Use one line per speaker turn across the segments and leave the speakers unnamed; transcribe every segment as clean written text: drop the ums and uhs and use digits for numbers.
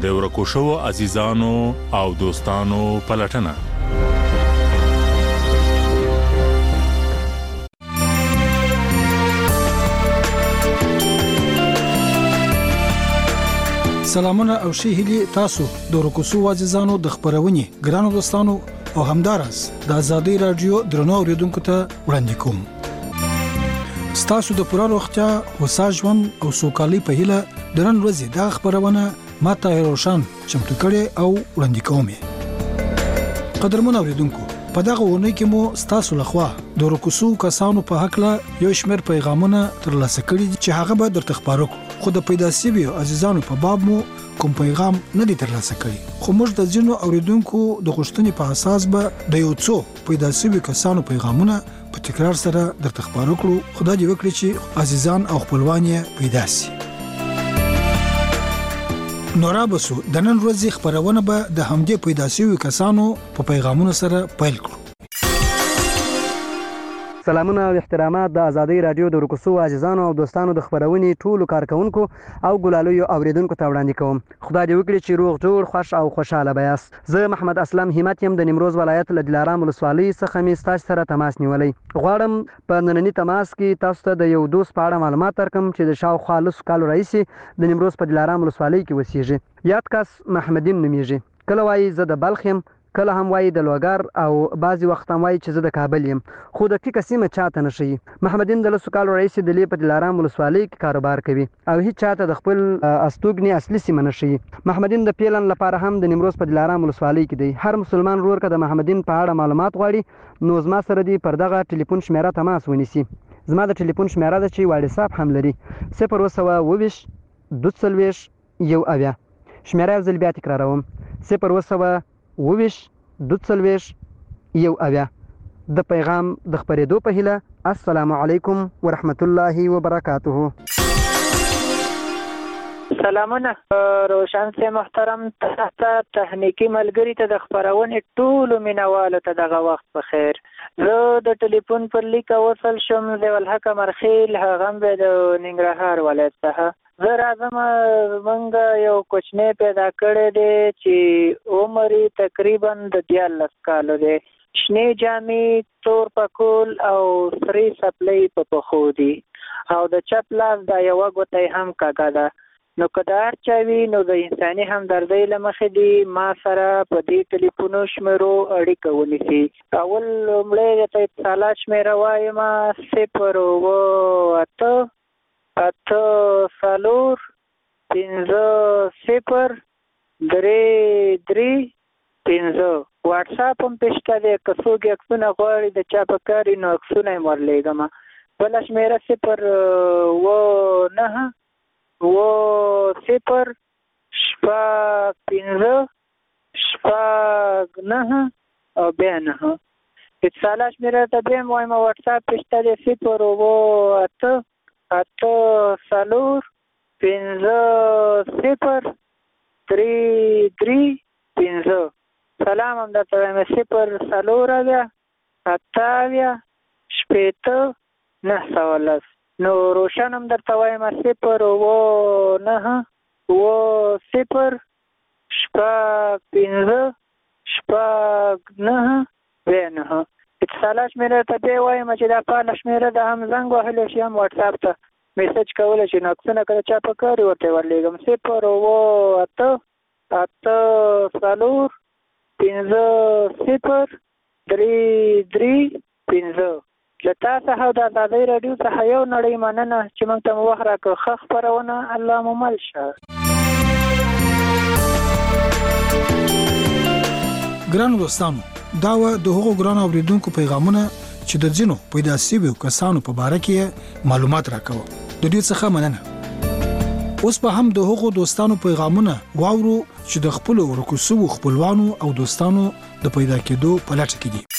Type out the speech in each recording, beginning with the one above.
د ورکو شوو عزیزانو او دوستانو پلټنه.
سلامونه او ښه هیلې تاسو د ورکو شوو عزیزانو د خبرونې ګرانو دوستانو او همدارس د آزادۍ رادیو درنو اوریدونکو ته وړاندې کوم. ستاسو د پوره روغتیا، هوسا ژوند او سوکالۍ په هیله د نن ورځې دا خبرونه ما طاهر روشن چمتو کړې او وړاندې کوم. قدرمن اوریدونکو، په دغه ورنۍ کې مو ستاسو لخوا د ورکو شوو کسانو په حق له یو شمېر پیغامونه ترلاسه کړي چې هغه به درته خبرو خو د پیدا شویو عزیزانو په باب مو کوم پیغام نه دی ترلاسه کړي. خو موږ د ځینو اوریدونکو د غوښتنې په اساس به د یو څو پیدا شویو کسانو پیغامونه په تکرار سره درته خبرو کړو. خدای دې وکړي چې عزیزان او خپلوان یې پیدا شي. نورابسو د نن ورځې خبرونه به د همدې پیدا شویو کسانو په پیغامونو سره پیل کړو.
سلامونه او احترامات د آزادۍ رادیو د ورکو شوو عزیزانو او دوستانو د خبرونې ټولو کارکونکو او ګلالیو اوریدونکو ته وړاندې کوم. خدای دې وکړي چې روغ جوړ، خوښ او خوشاله به یاست. زه محمد اسلم همت یم د نیمروز ولایت له دلارام ولسوالۍ څخه مې ستاسو سره تماس نیولی. غواړم په ننني تماس کې تاسو ته د یو دوست په اړه معلومات درکړم چې د شاوخوا 10 کالو راهیسې د نیمروز په دلارام ولسوالۍ کې اوسېږي. یاد کس محمدین نومیږي. کله وایي زه د بلخ یم، کله هم وایي د لوګر او بعضی وخت هم وایي چې زه د کابل یم، خو دقیقه سیمه چاته نه ښیي. محمدین د 10 کالو راهیسې د لې په دلارام ولسوالۍ کې کاروبار کوي او هیڅ چاته د خپل استوګنې اصلي سیمه نه ښیي. محمدین د پیلن لپاره هم د نیمروز په دلارام ولسوالۍ کې دی. هر مسلمان ورور که د محمدین په اړه معلومات غواړي نو زما سره دی پر دغه ټلیفون شمیره تماس ونیسي. زما د ټلیفون شمیره ده چې واتساپ هم لري 020 22 1 شمیره یو ځل بیا تکراروم 020 22 1 د پیغام د خبرېدو په هیله. السلام علیکم ورحمت الله وبرکاته.
سلامونه روشن سے محترم تخنیکی ملګری ته د خبرونې ټولو مینوالو ته دغه وخت په خیر. زه د ټلیفون پر لیک وصل شم د ولحق مرخیل هغه به د ننګرهار ولایت څخه. زه راځم موږ یو کوچنی پیدا کړی دی چې عمر تقریبا د 14 کالو دی. شنې جامې، تور پکول او سرې سپلۍ په پښو دي او د چپ لاس دا یوه ګوته هم کږه ده. نو که د هر چا وي نو د انساني همدردۍ له مخې دي ما سره په دې ټلیفونو شمیرو اړیکه ونیسي. اول لومړی درته اتصالات شمیره وایم 0 واټساپ هم پېشته دی. که څوک عکسونه غواړي د چا په کار وي نو عکسونه یې ورلیږم. بله شمیره 0 او بیا 9. اتصالات شمیره ته بیا هم وایم واټساپ پېشته دی 0 سلام هم درته وایم 0 نو روشن هم درته وایم 0 اتصالات شمیره ته بیا وایم چې دا پاله شمیره ده هم زنګ وهلی شي هم واټساپ ته میسج کولی شي نو عکسونه که د چا په کار وي ورته یې ورلیږم 0 له تا څخه او د آزادۍ راډیو څخه یو نړۍ مننه چې موږ ته مو وخت راکړ. ښه خپرونه الله مو مل شه.
ګرانو دوستانو، دا و د هغو ګرانو اوریدونکو پیغامونه چې د ځینو پیدا شویو کسانو په باره کې معلومات راکوه. د دې څخه مننه. اوس به هم د هغو دوستانو پیغامونه واورو چې د خپلو ورکو شوو خپلوانو او دوستانو د پیدا کېدو په لټه کې دي.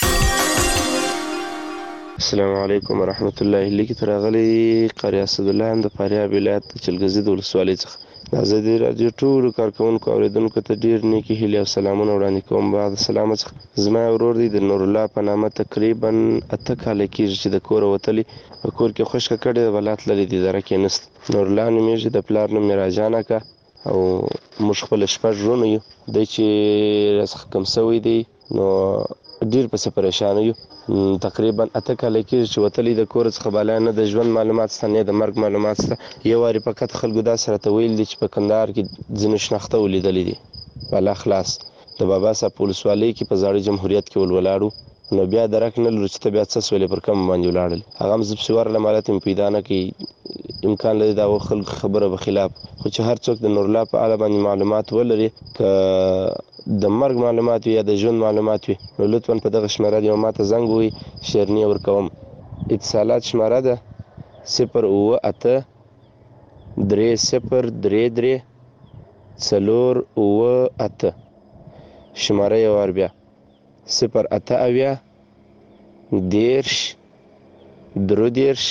السلام علیکم ورحمت الله. لیکي تر راغلی قاری اسدالله هم د فاریاب ولایت د چلګزي د ولسوالۍ څخه. د آزادۍ راډیو ټولو کارکوونکو اوریدونکو ته ډېر نیکې هیلې او سلامونه وړاندې کوم. بعد سلامه څخه زما ورور دی د نور الله په نامه تقریبا 8 کاله کېږي چې د کوره وتلی. په کور کې خوشکه کړې بلات لري د اداره کې نست. نور الله نومیږي، د پلار نوم میراجان اکا او موږ خپل 6 ورونه یو دی چې راڅخه کم سوی دی نو ډیر پسې پریشان یو تقریبا 8 کاله کېږي چې وتلی د کور څخه بالا نه د ژوند معلومات شته نه د مرګ معلومات شته یو وارې فقط خلکو دا سره ته ویل دي چې په کندهار کې ځینې شناخته ولیدلې دي بالا خلاص د بابا صاحب په ولسوالۍ کې په زاړه جمهوریت کې ولاړو نو بیا درک نه لرو چې ته بیا څه سولې پر کوم باندې ولاړل هغه هم زه پسې ورغلم هلته مې پیدا نه کوي امکان لري دا خلکو خبره به خلاف خو چې هر څوک د نورالله په اړه باندې معلومات ولري که د مرګ معلومات وي یا د ژوند معلومات وي نو لطفا په دغه شمېره دی او ماته زنګ ووهي شیرني ورکوم اتصالات شمېره ده 088 3033 498 شمېره یې وار بیا 088 10 33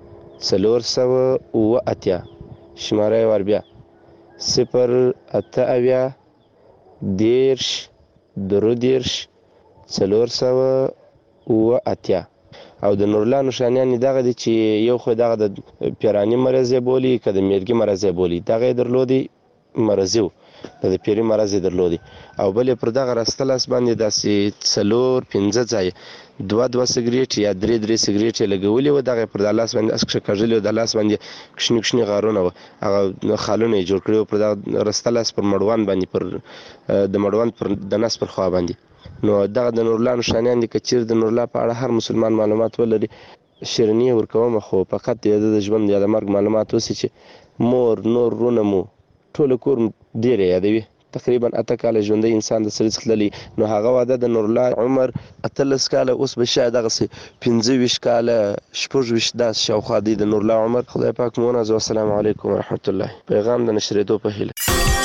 498 شمېره یې ور بیا 088 10 33 498 او د نورالله نښانیان یې دغه دي چې یو خو دغه د پیراني مرض یې بولي که د میرګي مرض یې بولي دغه یې درلودي مرضي و د پیري مرض یې درلودي او بل یې پر دغه راسته لاس باندې داسې 4-5 ځایه 2 سګرېټ یا 3 سګرېټ یې لګولي وو دغه یې پر د لاس باندې اسکشه کږلي وو د لاس باندې کشني کشني غارونه وو هغه خالونه یې جوړ کړي وو پر دغه راسته لاس پر مړوند باندې پر د مړوند پر د نس پر خوا باندې نو دغه د نورالله نښانیان دي که چیرې د نورالله په اړه هر مسلمان معلومات ولري شیرني یې ورکوم خو فقط د ژوند یا د مرګ معلومات اوسي چې مور نور وروڼه مو ټول کور ډیر یادوي تقریبا 8 کاله ژوندی انسان د سړي څخه تللی نو هغه واده د نورالله عمر 18 کاله اوس به شاید دغسې 25 کاله 26 داسې شاوخوا دی د نورالله عمر خدای پاک مو ونازوي السلام علیکم ورحمت الله پیغام د نشرېدو په هیله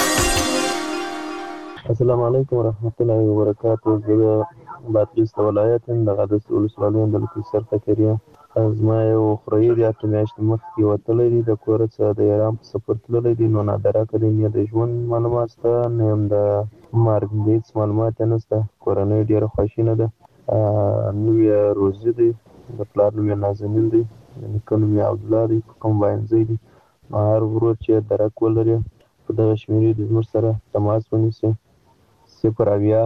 السلام علیکم ورحمت الله وبرکاته زه د بادغیس د ولایت یم د غادس ولسوالۍ د لکیسر فقیریه زما یو خوریی دی 8 میاشتې مخکې وتلی دی د کوره څخه د ایران په سفر تللی دی نو نادره که دی نه د ژوند معلومات شته نه هم د مرګ هېڅ معلومات یې نشته کورنۍ ډېره خواشینه ده نوم یې روزي دی د پلار نوم یې نازنین دی د نیکه نوم یې عبدالله دی په کمباینځی دی نو هر ورور چې درک ولري په دغه شمېرې د زموږ سره تماس ونیسي 0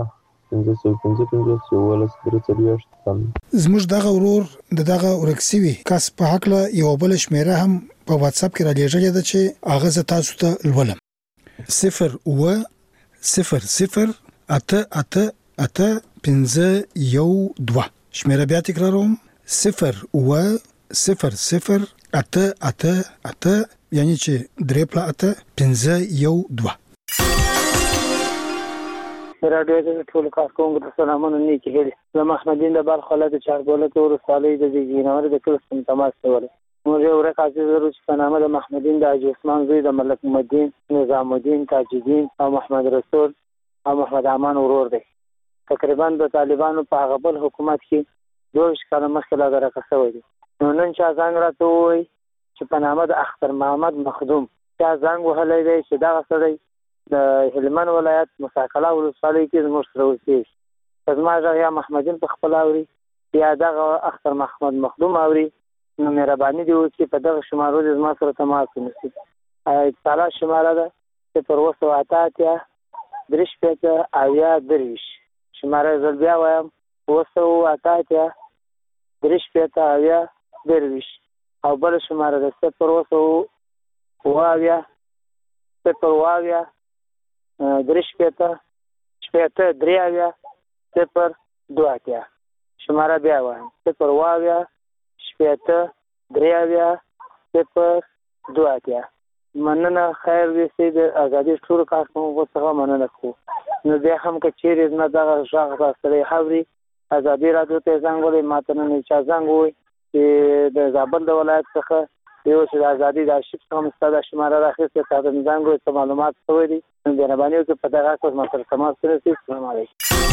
زموږ دغه ورور د دغه ورک شوي کس په هکله یو بل شمېره هم په واتساپ کې رالیږلې ده چې هغه زه تاسو ته لولم 0800888 شمېره بیا تکراروم 0800888 یعنی چې 3+8
راډیو د ټولو کارکوونکو ته سلامونه نیکې هیلې زه محمدین د بلخ ولایت د چاربولک ولسوالۍ د زیږینور د کلي څخه تماس کولی موږ یو ورک عزیز لرو چې په نامه د محمدین د حاجي عثمان زوی د ملک محمدین نظام الدین تاج الدین او محمد رسول او محمد امان ورور دی تقریبا د طالبانو په هغه بل حکومت کې 22 کاله مخکې لا درکه شوی دی نو نن چا زنګ راته ووایي چې په نامه د اختر محمد مخدوم چا زنګ وهلی دی چې دغه سړی د هلمند ولایت مساکله ولسوالۍ کې زموږ سره اوسېږي که زما غږ یا محمدین په خپله اوري یا دغه اختر محمد مخدوم اوري نو مهرباني دې وکړي په دغه شمارو دې زما سره تماس ونیسي اتصالات شماره ده 08088 358 شماره زه بیا وایم 08088 358 او بله شماره ده 080 3 شماره بیا وایم 080 مننه خیر دې سي د ازادي ټولو کارکوونکو څخه مننه کوو نو بیا هم که چیرې زما دغه غږ راستلی حوري ازادي راډیو ته زنګ ولی ماته نن چا زنګ ووایي چې د زابل د ولایت څخه یو چې د ازادي د آرشیف څخه مو ستا دا شماره راخیستې تا ته مې زنګ ووایي څه معلومات شوی دي نو مهرباني وکړئ په دغه اساس ما سره تماس ونیسئ السلام علیکم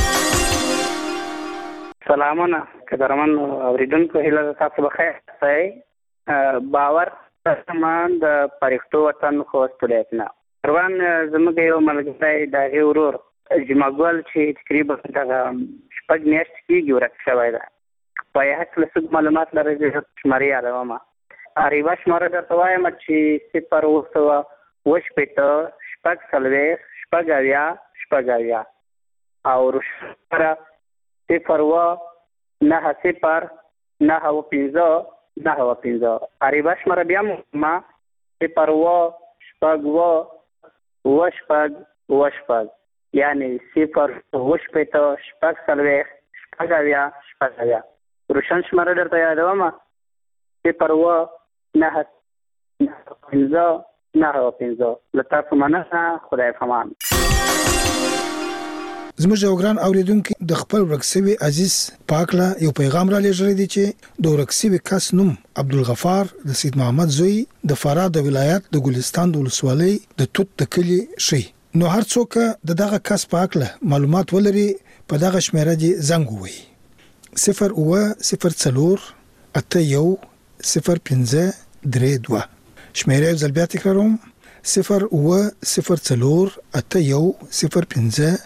سلامونه قدرمن اورېدونکو هیله ده تاسو بخیر اوسئ باور سامان د پرښتو وطن خوست ولایت نه پروان زموږ یو ملګری د هغې ورور جمعګل چې تقریبا دغه 6 میاشتې کېږي ورک شوی ده په یې هکله څه معلومات لرئ زه شمارې یادومه یوه شماره درته وایم چې 0 2 8 8 640 او روشن 0190915 عربه شماره بیا ما 0 یعنی 0 روشن شماره درته یادوم 0190915 لطف مننه خدای فمان.
زموږ یو ګران اوریدونکو د خپل ورکسوي عزیز پاکله یو پیغام را لېږلی دی چې د ورکسوي کس نوم عبدالغفار د سید محمد زوی د فراه د ولایت د ګلستان د ولسوالۍ د توت د کلي شي. نو هر څوک د دغه کس پاکله معلومات ولري په دغه شمیره دی زنګ ووهي 08048101532 شمیره یو ځل بیا تکراروم 08048101532.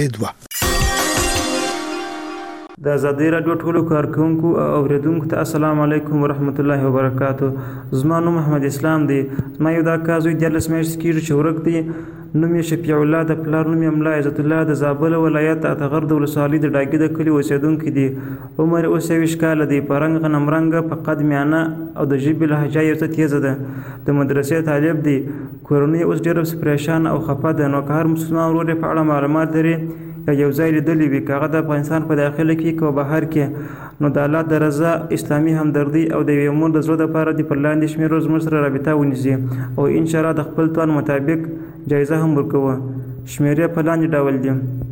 د آزادۍ راډیو ټولو کارکونکو او اوریدونکو ته السلام علیکم ورحمت الله وبرکاتو. زما نوم محمد اسلام دی. ما یو دا کازوی 14 میاشتې کېږي چې ورک دی. نوم یې شفیع الله د پلار نوم یې ملا عزت الله د زابل ولایت اتغر د ولسوالۍ د ډاګي د کلي اوسېدونکی دی. عمر اوس 20 کاله دی. په رنګ غنم رنګه په قد میانه او د ژبې لهجه یې څه تیزه ده. د مدرسې طالب دی. کورنۍ اوس ډېره پریشان او خفه ده. نو که هر مسلمان ورور یې په اړه معلومات لري یا یو ځای لیدلی وي که هغه د افغانستان په داخله کې که بهر کې نو د الله د رضا اسلامي همدردي او د یوې مور د زړه دپاره د پر لاندې شمېرو زموږ سره رابطه ونیسي او انشاءالله د خپل توان مطابق جایزه هم ورکوه. شمېرې په لاندې ډول دي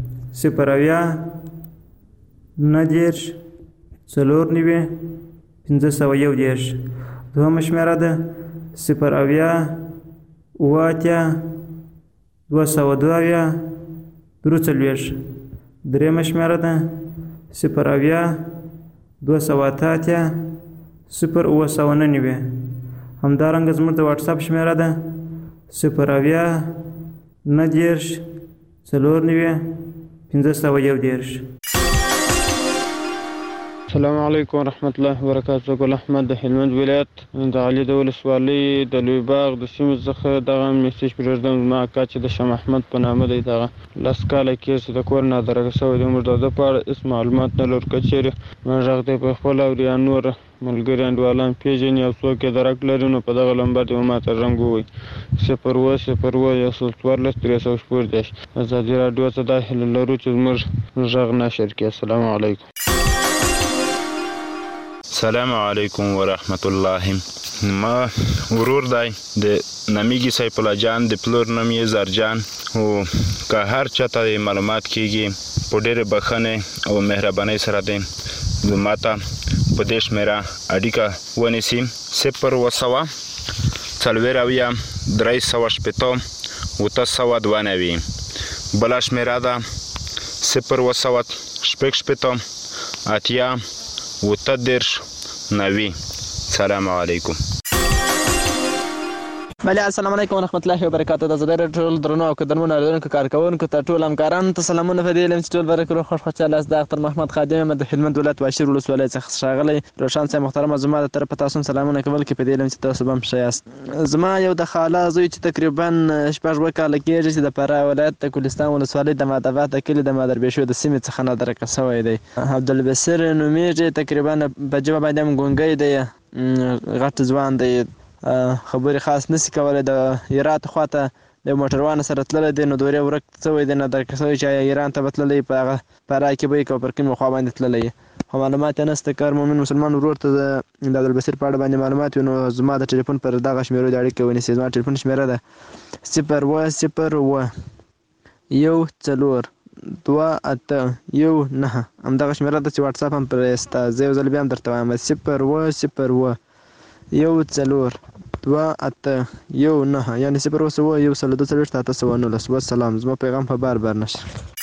090 490 501. دوهمه شمېره ده 080 202 درېمه شمېره ده 080 288 همدارنګه زموږ د واتساپ شمېره ده 090 490 501.
السلام علیکم ورحمت الله وبرکاتہ. ګل احمد د هلمند ولایت د علي د ولسوالۍ د لوی باغ د سیمې څخه دغه میسج پرېږدم. زما اکا چې د شاه محمد په نامه دی دغه 10 کاله کېږي چې د کور نادرګه شوی دی. موږ د ده په اړه هېڅ معلومات نه لرو. که چېرې موږ غږ دی په خپل او یا نور ملګري انډیوالان پېژني او څوک یې درک لري نو په دغه نمبر دې ماته زنګ ووهئ 0101314. ازادي راډیو ته دا هیله لرو چې زموږ غږ نشر کړي. السلام علیکم.
السلام علیکم ورحمت الله. ما ورور دی د نامیږي سیف الله جان د پلور نوم یې زرجان او که هر چاته معلومات کیږي په ډېرې بښنې او مهربانۍ سره دی ماته په دې شمېره اړیکه ونیسي 010 بله شمېره ده 010 سلام علیکم.
بله السلام علیکم ورحمت الله وبرکاتہ. د آزادۍ راډیو ټول درنو او قدرمنو اوریدونکو کارکوونکو ته ټول همکارانو ته سلامونه. په دې علم چې ټول برکې روغ خوشحاله یاست. د اختر محمد خادم یم د هلمند ولایت واشیر ولسوالۍ څخه ښاغلی روښان صاحب محترمه زما د طرفه تاسو هم سلامونه کول کې په دې علم چې تاسو به هم ښه یاست. زما یو د خاله زوی چې تقریبا 6 کاله کېږي چې د فراه ولایت د ګلستان ولسوالۍ د مادبات د کلي د مادربېشو د سیمې څخه نادرکه شوی دی. عبدالبصیر نومیږي. تقریبا په ژبه باندې هم ګونګی دی. غټ ځوان دی. خبرې خاص نسی کولی. د هرات خواته د موټروان سره تللی دی نو دورې ورک شوی دی نادرکه شوی چې ایران ته به تللی په هغه فراه کې به یې که پر کومې خوا باندې تللی خو معلومات یې نشته. که هر مؤمن مسلمان ورور ته د عبدالبصیر په اړه باندې معلومات وي نو زما د ټلیفون پر دغه شمېرو د اړیکې ونیسي. زما ټلیفون شمېره ده 010128119 همدغه شمېره ده چې واتساپ هم پرې شته. زه یو ځل بیا هم درته وایم 010128119 یعنې 0101219. والسلام. زما پیغام په بار نشر.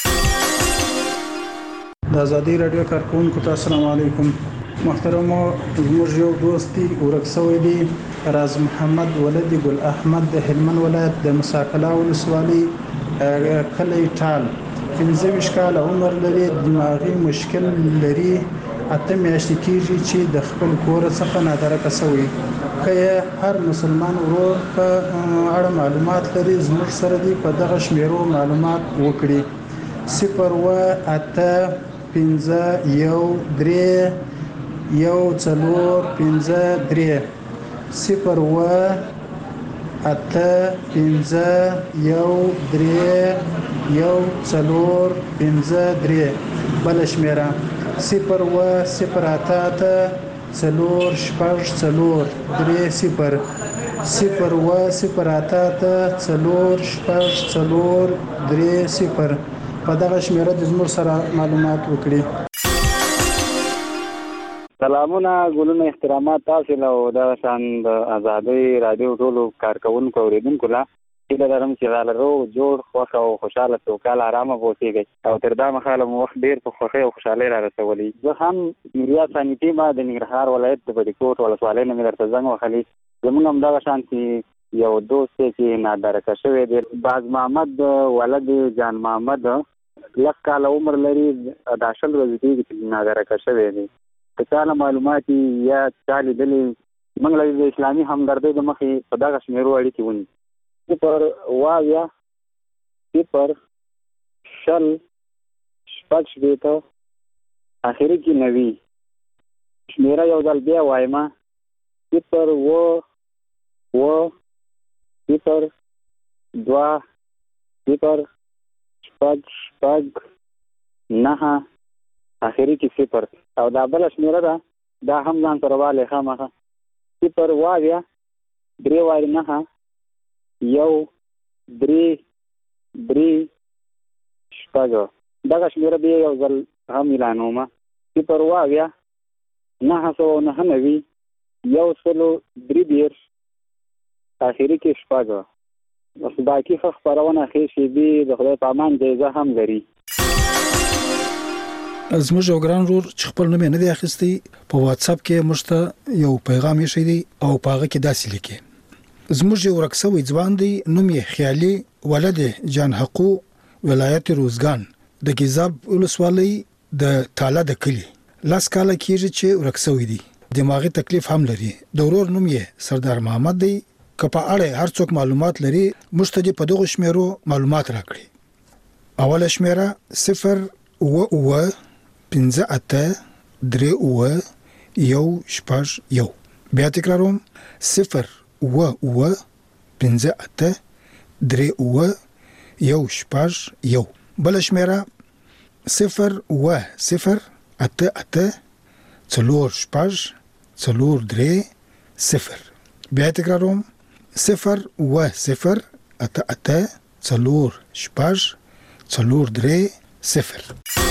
د آزادۍ راډیو کارکوونکو ته السلام علیکم. محترمو زموږ یو دوست دی ورک شوی دی راز محمد ولد ګل احمد د هلمند ولایت د مساکلا ولسوالۍ کلی ټال 15 کاله عمر لري. دماغي مشکل لري. 8 میاشتې کېږي چې د خپل کور څخه نادرکه شوی.
که هر مسلمان ورور په اړه معلومات لري زموږ سره دی په دغه شمیرو معلومات وکړي 0 بل شمیره 0 په دغه شمیره د زموږ سره معلومات وکړي.
سلامونه ګلونه احترامات تاسو له د شان د آزادۍ رادیو ټولو کارکونکو اوریدونکو لا چې لرم چې غالرو جوړ خوښ او خوشاله سوکاله آرامه اوسئ او تر دا مخاله مو وخت ډیر په خوښۍ او خوشحالۍ را رسولي. زه هم نوریا ثانیتي ما د ننګرهار ولایت د بډیکوټ ولسوالۍ نه مې درته زنګ وهلی. زموږ همدغه شان چې یو دوست چې نادرکه شوی دی باز محمد ولد جان محمد لږ کاله عمر لري دا شل ورځې کېږي چې نادرکه شوی دی. که چا له معلومات یا چا لیدلي موږ له د اسلامي همدردۍ د مخې په دغه شمیرو اړیکې ونیسو 0 واویا 0 شل شپږ شپېته اخري کې 90 شمیره یو ځل بیا وایم 0 0 2 0 شپږ 9 اخري کې 0 او دا بل شمیره ده دا هم ځان سره والی خامخه 0 واویا 3 واري 9 1 3 شپږ دغه شمیره بیا یو ځل هم اعلانوم 0 واویا 999 1 اخري کې 6 اوس باقي خبرونه خې شي به د خدای په امان جایزه هم لري.
زموږ یو ګران ورور چې خپل نوم نه دی اخیستی په واتس اپ کې مشته یو پیغام یې شوی دی او پاغه کې داسې لیکي زموږ یو رکسوي ځوان دی نوم یې خیالي ولد جان حقو ولایت روزګان د ګیزاب ولسوالۍ د تاله د کلی لاس کاله کېږي چې رکسوي دی دماغي تکلیف هم لري. د ورور نوم یې سردار محمد دی. که په اړه هر څوک معلومات لري مشته په دغه شمیرو معلومات راکړي. اوله شمیره 0 5 8 3 1 1 بیا تکراروم 0 5 8 3 1 بل شمیره 0 8 8 4 بیا تکراروم 0 8 8 4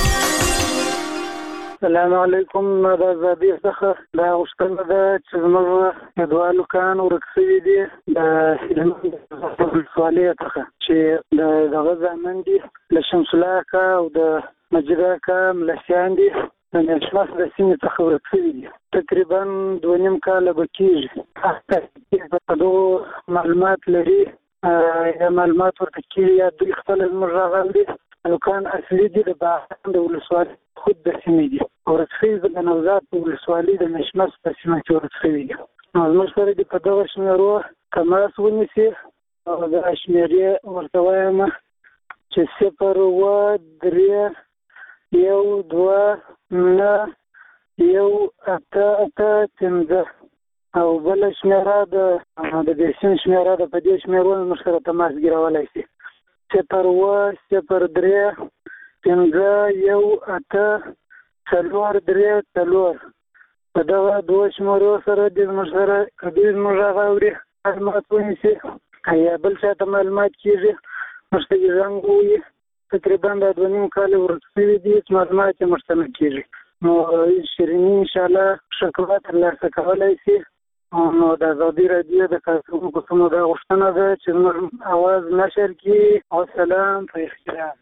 السلام علیکم دا زادی څخه دا غوښتنه ده چې زموږ دوالو کان ورکسوي دي د ولسوالۍ څخه چې دغه ځامن دي له شمس الله کا او د مجید کا ملسیان دي د نشماس د سیمې څخه ورکسوي دي تقریبا 2.5 کاله به کېږي په دغو معلومات لري یا معلومات ورته کېږي یا دوی خپله زموږ راغلي دي نوکان اصلي دي د باغان د ولسوالۍ خود د سیمې دي ورکسوي د نوزاد په ولسوالۍ د نشماس په سیمه کې ورکسوي دي نو زموږ سره دي په دغه شمیرو تماس ونیسي او د شمیرې ورته وایم چې 0 3 1 2 9 1 8 5 او بل شمیره د دې سیم شمیره د په دې شمیرو موږ سره تماس ګرولای شي 0 0 3 5 1 8 4 په دغه دوه شمیرو سره د موږ سره کدی موږ غواړي معلومات ونیسي یا بل څه ته معلومات کیږي مستګي زنګوي تقریبا د 2.5 کال ورسېږي دي معلومات مرسته کیږي نو شیرینی ان شاء الله شکر الله کولای شي نو د آزادۍ رادیو د کارکونکو څخه دا غوښتنه ده چې موږ اواز نشر کړي او سلام په احترام.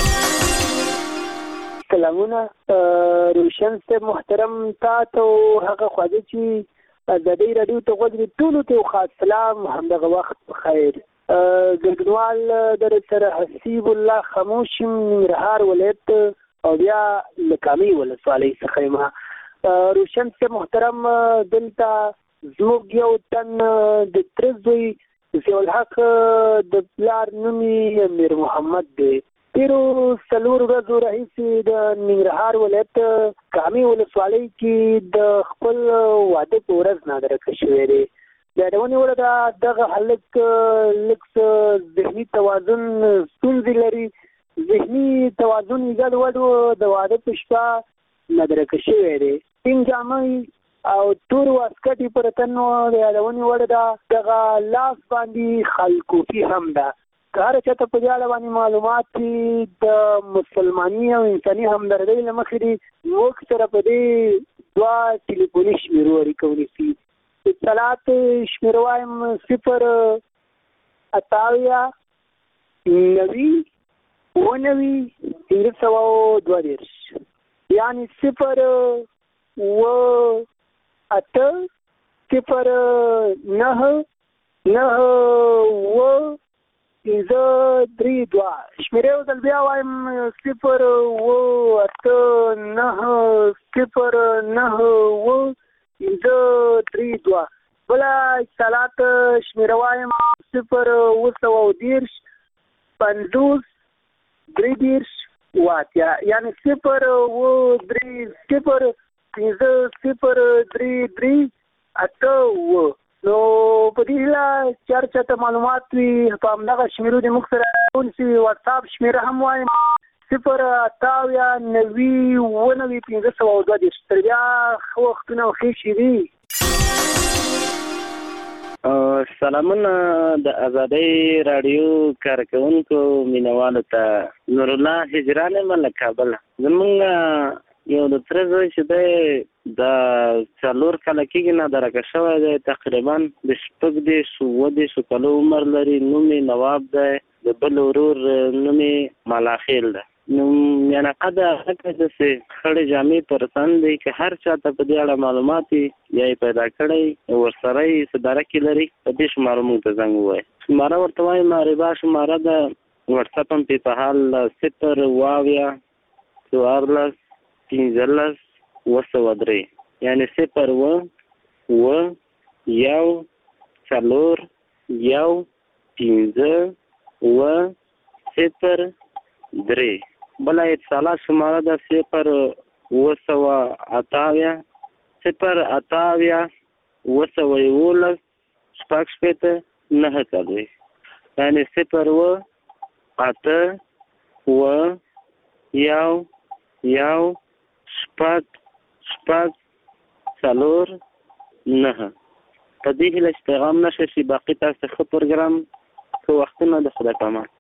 سلامونه روشن سے محترم تا ته هغه خواږه چې آزادۍ رادیو ته غوږ ټولو ته خاص سلام همدغه وخت بخیر. ګډونوال در سره حسیب الله خاموشم ننګرهار ولایت او بیا لکامي ولسوالۍ څخه ما روشن سے محترم دلته زموږ یو تن د تره زوی ضیاءالحق د پلار نوم یې امیر محمد دی. تیرو 4 ورځو راهیسې د ننګرهار ولایت کامې ولسوالۍ کې د خپل واده په ورځ نادرکه شوی دی. د یادونې وړ ده دغه هلک لږ ذهني توازن ستونزې لري. ذهني توازن یې ګډوډ د واده په شپه نادرکه شوی دی. سپین جامې او تور واسکټ یې پر تن و. د یادونې وړ ده دغه لاس باندې خلکوفي هم ده. که هر چاته په دې اړه باندې معلومات دي د مسلماني او انساني همدردۍ له مخې دي موږ سره په دې 2 ټلیفوني شمیرو اړیکه ونیسي. اتصالات شمیره وایم 0 اتاویا 90 19 522 یعنی 0 و 8 0 9 9 و 532 شمیره یو ځل بیا وایم 0 و 8 9 0 9 و 532 بله اتصالات شمیره وایم 0 و 110 50 33 واتیا یعنی 0 و 3 0 5 0 3 3 8 نو په دې هیله چې هر چاته معلومات وي په همدغه شمیرو د موږ سره ونیسي. واتساپ شمیره هم وایم 0 اتاویا 90 19 522 تر بیا ښه وختونه او ښې شېبې.
سلامونه د ازادۍ راډیو کارکوونکو مینوالو ته نورالله هجران یم له کابل. زمونږ یو د تره زوی چې دی د 4 کاله کېږي نادرکه شوی دی. تقریبا د 14 کالو عمر لري. نوم یې نواب دی. د بل ورور نوم یې ملاخیل دی. نو میانقه د هغه داسې خړې جامې پر تن دی. که هر چاته په دې اړه معلومات وي یا یې پیدا کړی ورسره یې څه درکې لري په دې شماره موږ ته زنګ ووایي. شماره ورته وایم ربا شماره ده. وټساپ هم پې په حال 0 واویا 14 15 203 یعنی 0 و 1 4 1 15 و 0 3 بله اتصالات شماره ده 0 و 8 0 اتاویا 211 شپږ شپېته 9 یعنی 0 و 8 و 1 1 شپږ 4 9 په دې هیله چې پیغام نشه شي. باقي تاسو ښه پروګرام ښه وختونه د خدای په امان.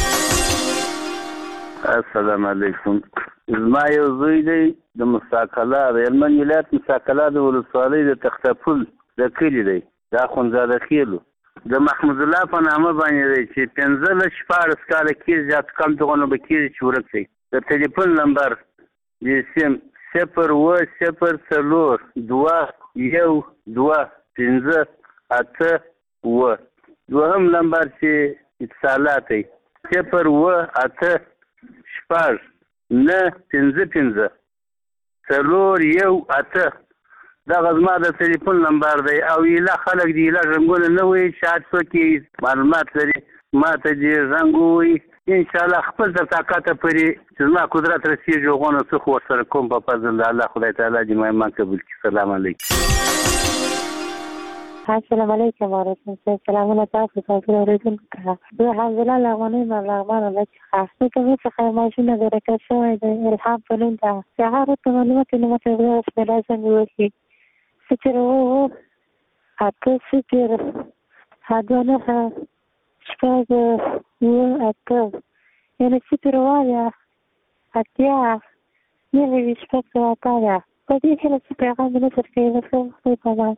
السلام علیکم. زما یو زوی دی د مستقله د هلمند ولایت مستقله د ولسوالۍ د تختپل د کلي دی. دا خونزاده خیلو د محمود الله په نامه باندې دی چې 15-14 کاله کېږي زیات کم دغونه به کېږي چې ورک دی. د ټلیفون نمبر د سیم 0 و 0 4 2 1 2 5 8 و. دوهم نمبر چې اتصالات دی 0 و 8 شپږ 9 5 5 4 1 8. دغه زما د ټلیفون نمبر دی. او ایله خلک دی ایله رنګونه نه وایي چې هر څوک معلومات لري ما ته دې زنګ ووایي. انشاءالله خپل تر طاقته پورې چې زما قدرت رسېږي هغونه څه خو ورسره کوم په فضل د الله خدای تعالی دې ما قبول کړي. سلام علیکم.
السلام علیکم ورحمۃ اللہ. سلامونه تاسو ته ورسېږم. زه حمزله لغونی ملغمان الله څخه کوم څخه ماشینه درکه شوی دی. الهام په نوم ده. سهار ته معلومات نه مته وایي لازم وي. 0 و 8 0 هدانه شپږ و 8 یعنی 0 وایا 8 9 شپږ وایا. په دې کې څه پیغام نه ترکیږي په امان.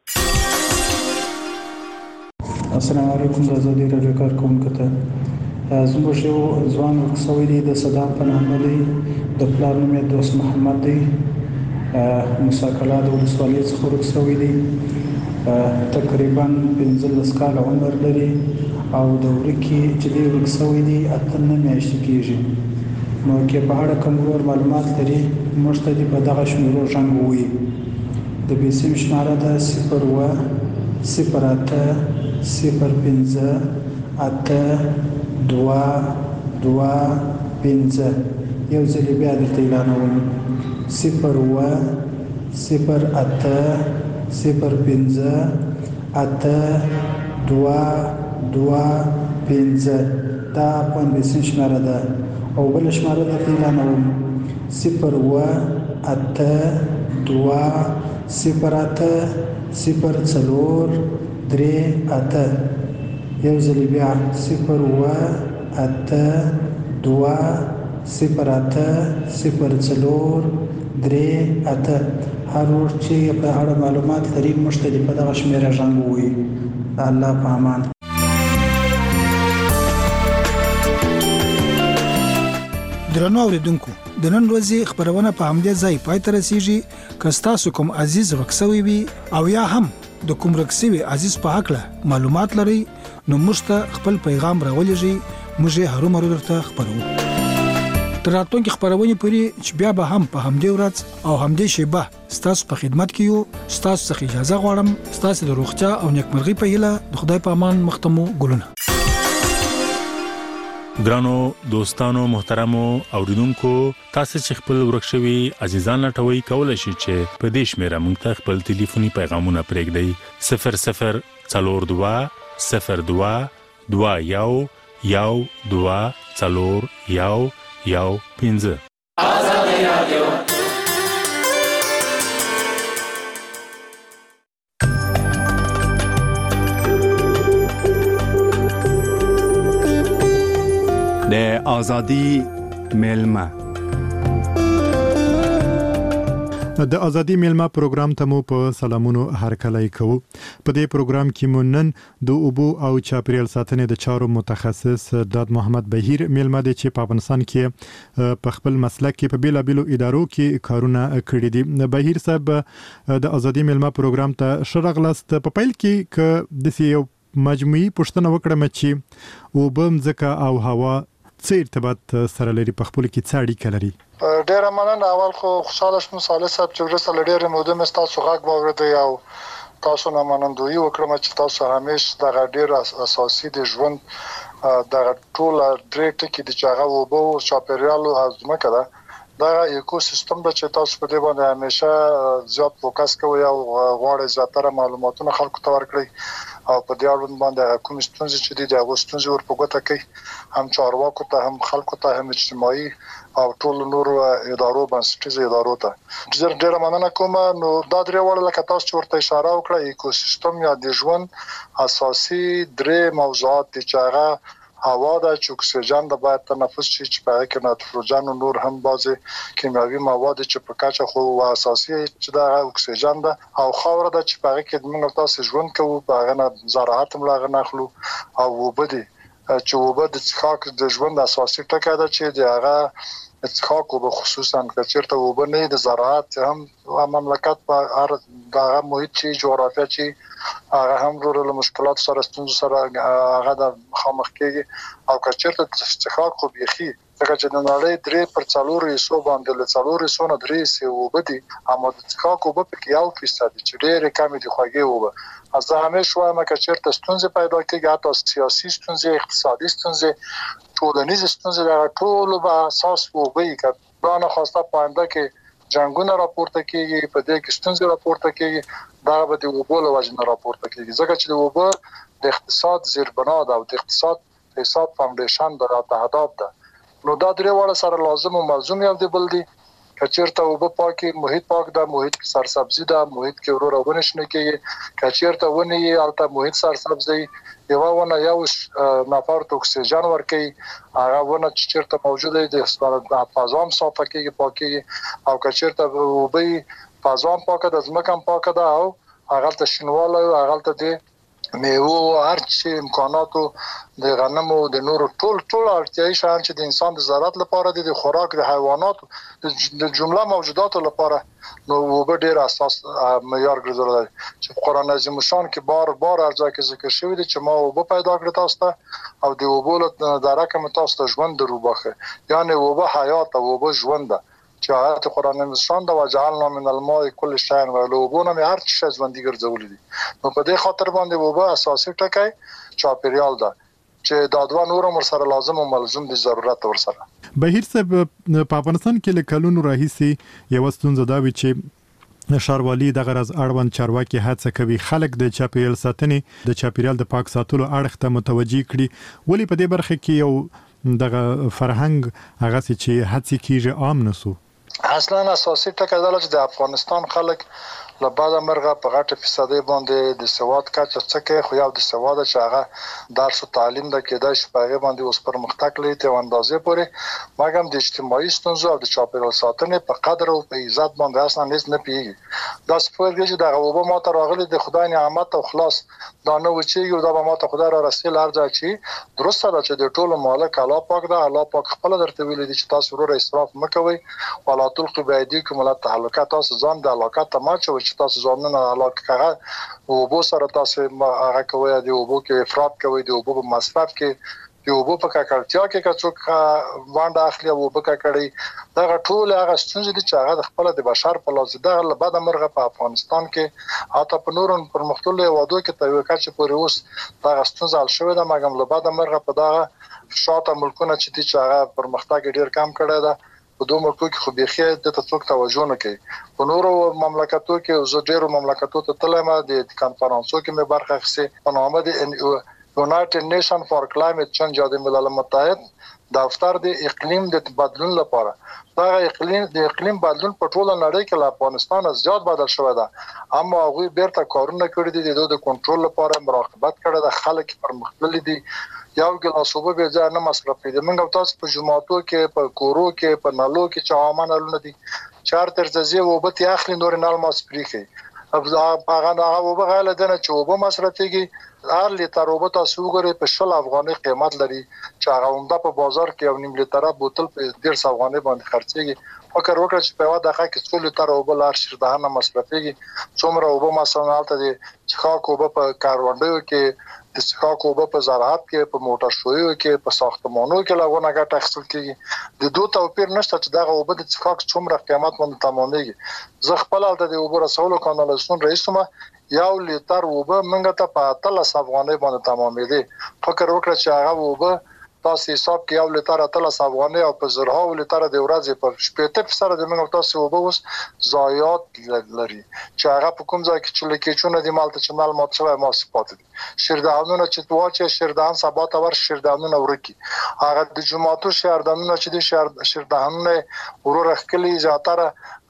السلام علیکم. د ازادۍ راډیو کارکوونکو ته زموږ یو ځوان ورکسوی دی د صدام په نامه دی. د پلار نوم یې دوست محمد دی. مساکله د ولسوالۍ څخه ورکسوی دی. تقریبا 15 کاله عمر لري او د ورکې چې دی ورکسوی دی 8 میاشتې کېږي. نو کې په اړه کوم نور معلومات لري موږ ته دې په دغه شمیرو زنګ ووایي. د بیسیم شماره ده 0 و 0800 یو ځل بیا درته اعلانوم 010082225 دا اپلیکیشن شماره ده او بل شماره درته اعلانوم 08120804038 یو ځل بیا 08120804038 هر ورځ چې په اړه معلومات لري موږ ته په دغه شمیره زنګ ووهئ. الله په امان. درنو اوریدونکو د نن ورځې خبرونه په همدې ځای پای ته رسیږي. که ستاسو کوم عزیز ورکسوي وي او یا هم د کوم ورکسوي عزیز په حق معلومات لري نو موږ ته خپل پیغام راولېږئ. موږ یې هرومرو درته خبرو. تر راتلونکي خبرونې پورې چې بیا به هم په همدې ورځ او همدې شیبه ستاسو په خدمت کې یو. ستاسو څخه اجازه غواړم. ستاسو د روغتیا او نیکمرغۍ په هیله د خدای په امان مختمو ګلونه.
ګرانو دوستانو محترمو اوریدونکو تاسو چې خپل ورکشوي عزیزان لټوي کولای شئ چې په دې شمیره مونږ ته خپل ټلیفوني پیغامونه پرېږدئ 000222 آزادي رادیو.
د ازادي میلمه د ازادي میلمه پروګرام ته مو په سلامونو هرکلی کوو. په دې پروګرام کې مو نن د اوبو او چاپیریال ساتنې د چارو متخصص داد محمد بهیر میلمه دی چې په افغانستان کې په خپل مسلک کې په بیلابیلو ادارو کې کارونه کړي دي. بهیر صاحب د ازادي میلمه پروګرام ته شرغلست. په پیل کې ک د یو مجموعي پوښتنه وکړم چې اوبه مځکه او هوا څه ارتباط سره لري، په خپل کې څه اړیکه لري؟
ډیره مننه. اول خو خوشاله شوم صالح صاحب چې ورسره لډیره موده مې تاسو غږ واورېدی او تاسو نه منندوی وکړم چې تاسو همیشه د ډیر اساسي د ژوند د ټول درې ټکي د چاغه اوبو او چاپیریال او ځمکه ده دا ایکو سیستم د چې تاسو په دې باندې همیشه زیات فوکس کوئ او غواړئ زیاتره معلوماتونه خلکو ته ورکړئ او په دې اړوند باندې کوم ستونزې چې دي د هغو ستونزې ور په ګوته کوي، هم چارواکو ته هم خلکو ته هم اجتماعي او ټول نور ادارو بنسټیزو ادارو ته ډیره مننه کوم. نو دا درې وړ لکه تاسو چې ورته اشاره وکړه ایکو سیستم یا د ژوند اساسي درې موضوعات دي چې هغه هوا د اکسیجن د باید تنفس شي چې په کې نایتروجن او نور هم بعضي کیمیاوي مواد چې په کاچه خو اساسي چې د اکسیجن ده او خاور د چې په کې موږ تاسو ژوند کوو په هغه نه زراعت ملغه نخلو او وبدي چې وبد د څخاک د ژوند اساسي ټکی ده چې د هغه څخاک او خصوصا کچرته وبنه د زراعت هم مملکت په هغه محیط چې جغرافیا چې هغه هم ورته مشکلات سره ستونزې سره هغه د مخامخ کېږي او کچرته څخاک خو بيخي څنګه چې د نړۍ درې پر څلور حصو باندې له څلور حصو نه درې سي وبدي اما د څخاک وب په کې 1% چې ډېر کم دي خوږي وب زه همیشه وایم چې چیرته ستونزې پیدا کېږي حتی سیاسي ستونزې اقتصادي ستونزې ټولنیز ستونزې د ټول په اساس وبي کړه خواسته پاینده کې جنگونه راپورته کېږي په دې کې ستونزې راپورته کېږي دا به د وبو له وجې راپورته کېږي ځکه چې د وبو د اقتصاد زیربنا ده او د اقتصاد حساب فاونډیشن د اهداف ده. نو دا درې وړه سره لازم او ملزوم یو دی بل دی کچیرته وبو پاکي محیط پاک ده محیط کې سرسبزي ده محیط کې ورو ونه شنه کېږي کچیرته ونی البته محیط سرسبزي یو ونه یو نفر ته اکسیجن ورکي هغه ونه چې چیرته موجوده دي د فضا صافه کېږي پاکي او کچیرته وبي فضا پاکه د ځمکه پاکه ده او هغه ته شنواله هغه ته دي میوه هر څه امکاناتو د غنمو د نورو ټول اړتیاوي شان چې د انسان د ضرورت لپاره د خوراک د حیوانات د جمله موجوداتو لپاره نو وب ډیر اساس معیار ګرځول چې قرآن عظیم شان کې بار ارزه کې ذکر شوی دی چې ما وب پیدا کړ تاسو ته او د وب له درکه تاسو ته ژوند دروبخه یعنی وب حیات او وب ژوند چې آیات قرآن نشان د وجعلنا من الماء كل شيء ولوبونه مې هر څه ژوندۍ ګرځولې دي. نو په دې خاطر باندې وبه اساسي ټکی چاپیریال ده چې دا دوه نور هم سره لازم او ملزوم دي ضرورت ورسره.
بهیر صاحب په افغانستان کې له کلونو راهیسې یو ستونزه دا وی چې ښاروالي د غرض اړوند چارواکي هڅه کوي خلک د چاپیریال ساتنې د چاپیریال د پاک ساتلو اړخ ته متوجي کړي، ولی په دې برخه کې یو دغه فرهنګ هغه چې هڅه کیږي عام نسو.
اصلا اساسي ټکی دا چې د افغانستان خلک له بعد مرغه په غټه فیصدي باندې د سواد کچه څکه خو یو د سواد چې هغه درس او تعلیم د کېدای شي په باندې اوس پرمختګ لري ته اندازې پورې مګم د اجتماعي ستونزو او د چاپیریال ساتنې په قدر او په عزت باندې اصلا هیڅ نه پیږي. دا سپورګي چې د غوبه ماته راغلي د خدای نعمت او خلاص دا نه و چې یو دا به ماته خدای را رسول ارزه چې درسته ده چې د ټولو مالک الله پاک ده، الله پاک خپل درته ویل دي چې تاسو ورو اسراف مکوئ ولا تلقوا بأيديكم إلى التهلكة. تاسو ځان د علاقه ته ما چې تاسو ځانونه علاقه هغه او بو سره تاسو هغه کوي دی او بو کې افراط کوي دی او بو مصرف کې دی او بو په کاکړتیا کې کڅوک وانډه اخلي او بو کاکړي دا ټول هغه ستونزې دي چې هغه د خپل د بشر په لاس د بعد مرغه په افغانستان کې حتی په نورن پر مختلفو وادو کې ته وکړ چې پورې اوس دا ستونزه حل شوې ده مګم له بعد مرغه په دا شاته ملکونه چې هغه پرمختګ ډیر کم کړی ده په دوه ملکو کې خو بيخي د څوک توجه نه کوي. په نورو مملکتو کې زه ډیرو مملکتو ته تلم د کانفرنسو کې مې برخه اخیسته په نامه د یونایټډ نیشن فار کلایمټ چینج د ملل متحد دفتر د اقلیم د بدلون لپاره. دا اقلیم بدلون په ټوله نړۍ کې له افغانستان زیات بدل شوی ده اما هغه بیرته کارونه کړی دي د کنټرول لپاره مراقبت کړی د خلک پرمختللي دي یو ګلاس اوبه به ځای نه مصرف دي. موږ تاسو په جمعاتو کې په کورو کې په نالو کې چې عامه نالونه دي چار تر ځای وبه تی اخلي نور نال ماس پریخي هغه وبه غاله دنه چې وبه مصرفيږي هر لیټر وبه تاسو وګورئ په 10 افغاني قیمت لري چې هغه عمده په بازار کې یو نیم لیټر بوتل په 150 افغاني باندې خرڅيږي. فکر وکړئ چې په واده کې څو لیټر وبه لار شردهانه مصرفيږي څومره وبه مثلا حالت دي چې خاک وبه په کاروانډو کې د څښاک اوبه په زراعت کې په موټر شویو کې په ساختمانونو کې لغونه ګټه اخیستل کیږي. د دوه توپیر نشته چې دغه اوبه د څښاک څومره قیمت باندې تمامېږي. زه خپل الته د اوبه رسولو کانالیزاسیون رئیس ما یو لیټر اوبه منګه ته په 13 افغانۍ باندې تمامېدي. فکر وکړه چې هغه اوبه تاسو حساب کې یو لیټر 13 افغانۍ او په زرهاو لیټر د ورځې په 80% د موږ تاسو اوبه اوس ضایعات لري چې هغه په کوم ځای کې چې لکېچونه د مالته چې مال مات شوی ما سپات دي شردانونه چې تواچې شردان سبا ته ور شردانونه ورکی هغه د جمعاتو شردانونه چې د شردانونه ورور خکلی زیاتره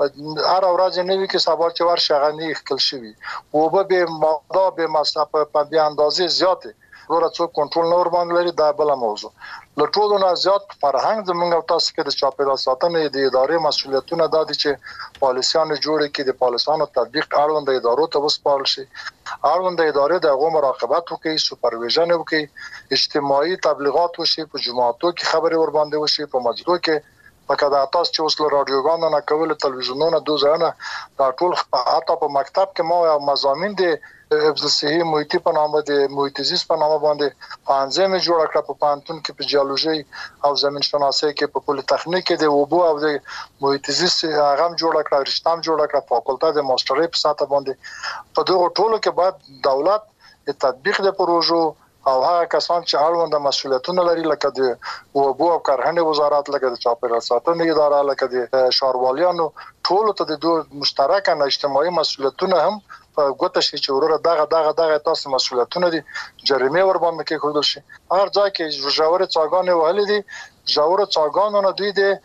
هر ورځ نه وی کې سبا چې ور شغنی خکل شوی اوبه به ماده به مصرف په بیا اندازې زیاته ورته څو کنټرول نور باندې لري دا بل موضوع. له ټولو نه زیات فرهنګ زموږ او تاسو کې د چاپیریال ساتنې د ادارې مسؤلیتونه د دي چې پالیسیانو جوړ کړي د پالیسانو تطبیق اړوند ادارو ته وسپارل شي اړوند ادارې د غو مراقبت وکړي سوپرویژن وکړي اجتماعي تبلیغات وشي په جمعاتو کې خبري ور باندې وشي په مسجدو کې پکې د تاسو چې اوس له رادیوګانو نه کول تلویزیونونو دوزانه دا ټول حتی په مکتب کې ما مضامین دي حفظ صحي محیطي په نامه د محیط زیست په نامه باندې پانځمه جوړ کړه په پانتون کې په جیولوژي او زمين شناسي کې په پولی تخنیک کې د وبو او د محیط زیست هغه جوړ کړه رښتام جوړ کړه فاکولټه د ماسترۍ په ساته باندې په دغه ټولو کې بعد دولت د تطبیق د پروژو او هغه کسان چې اړوند مسؤلیتونه لري لکه د وبو او کرهنې وزارت لکه د چاپیریال ساتنې اداره لکه د شارواليانو ټول ته د دوه مشترکه اجتماعي مسؤلیتونه هم په ګوته شي چې ورور دغه تاسو مسؤلیتونه دي جریمه ور باندې کې خودل شي هر ځای کې ژور څاګانې وهلې دي ژور څاګانو نه دوی د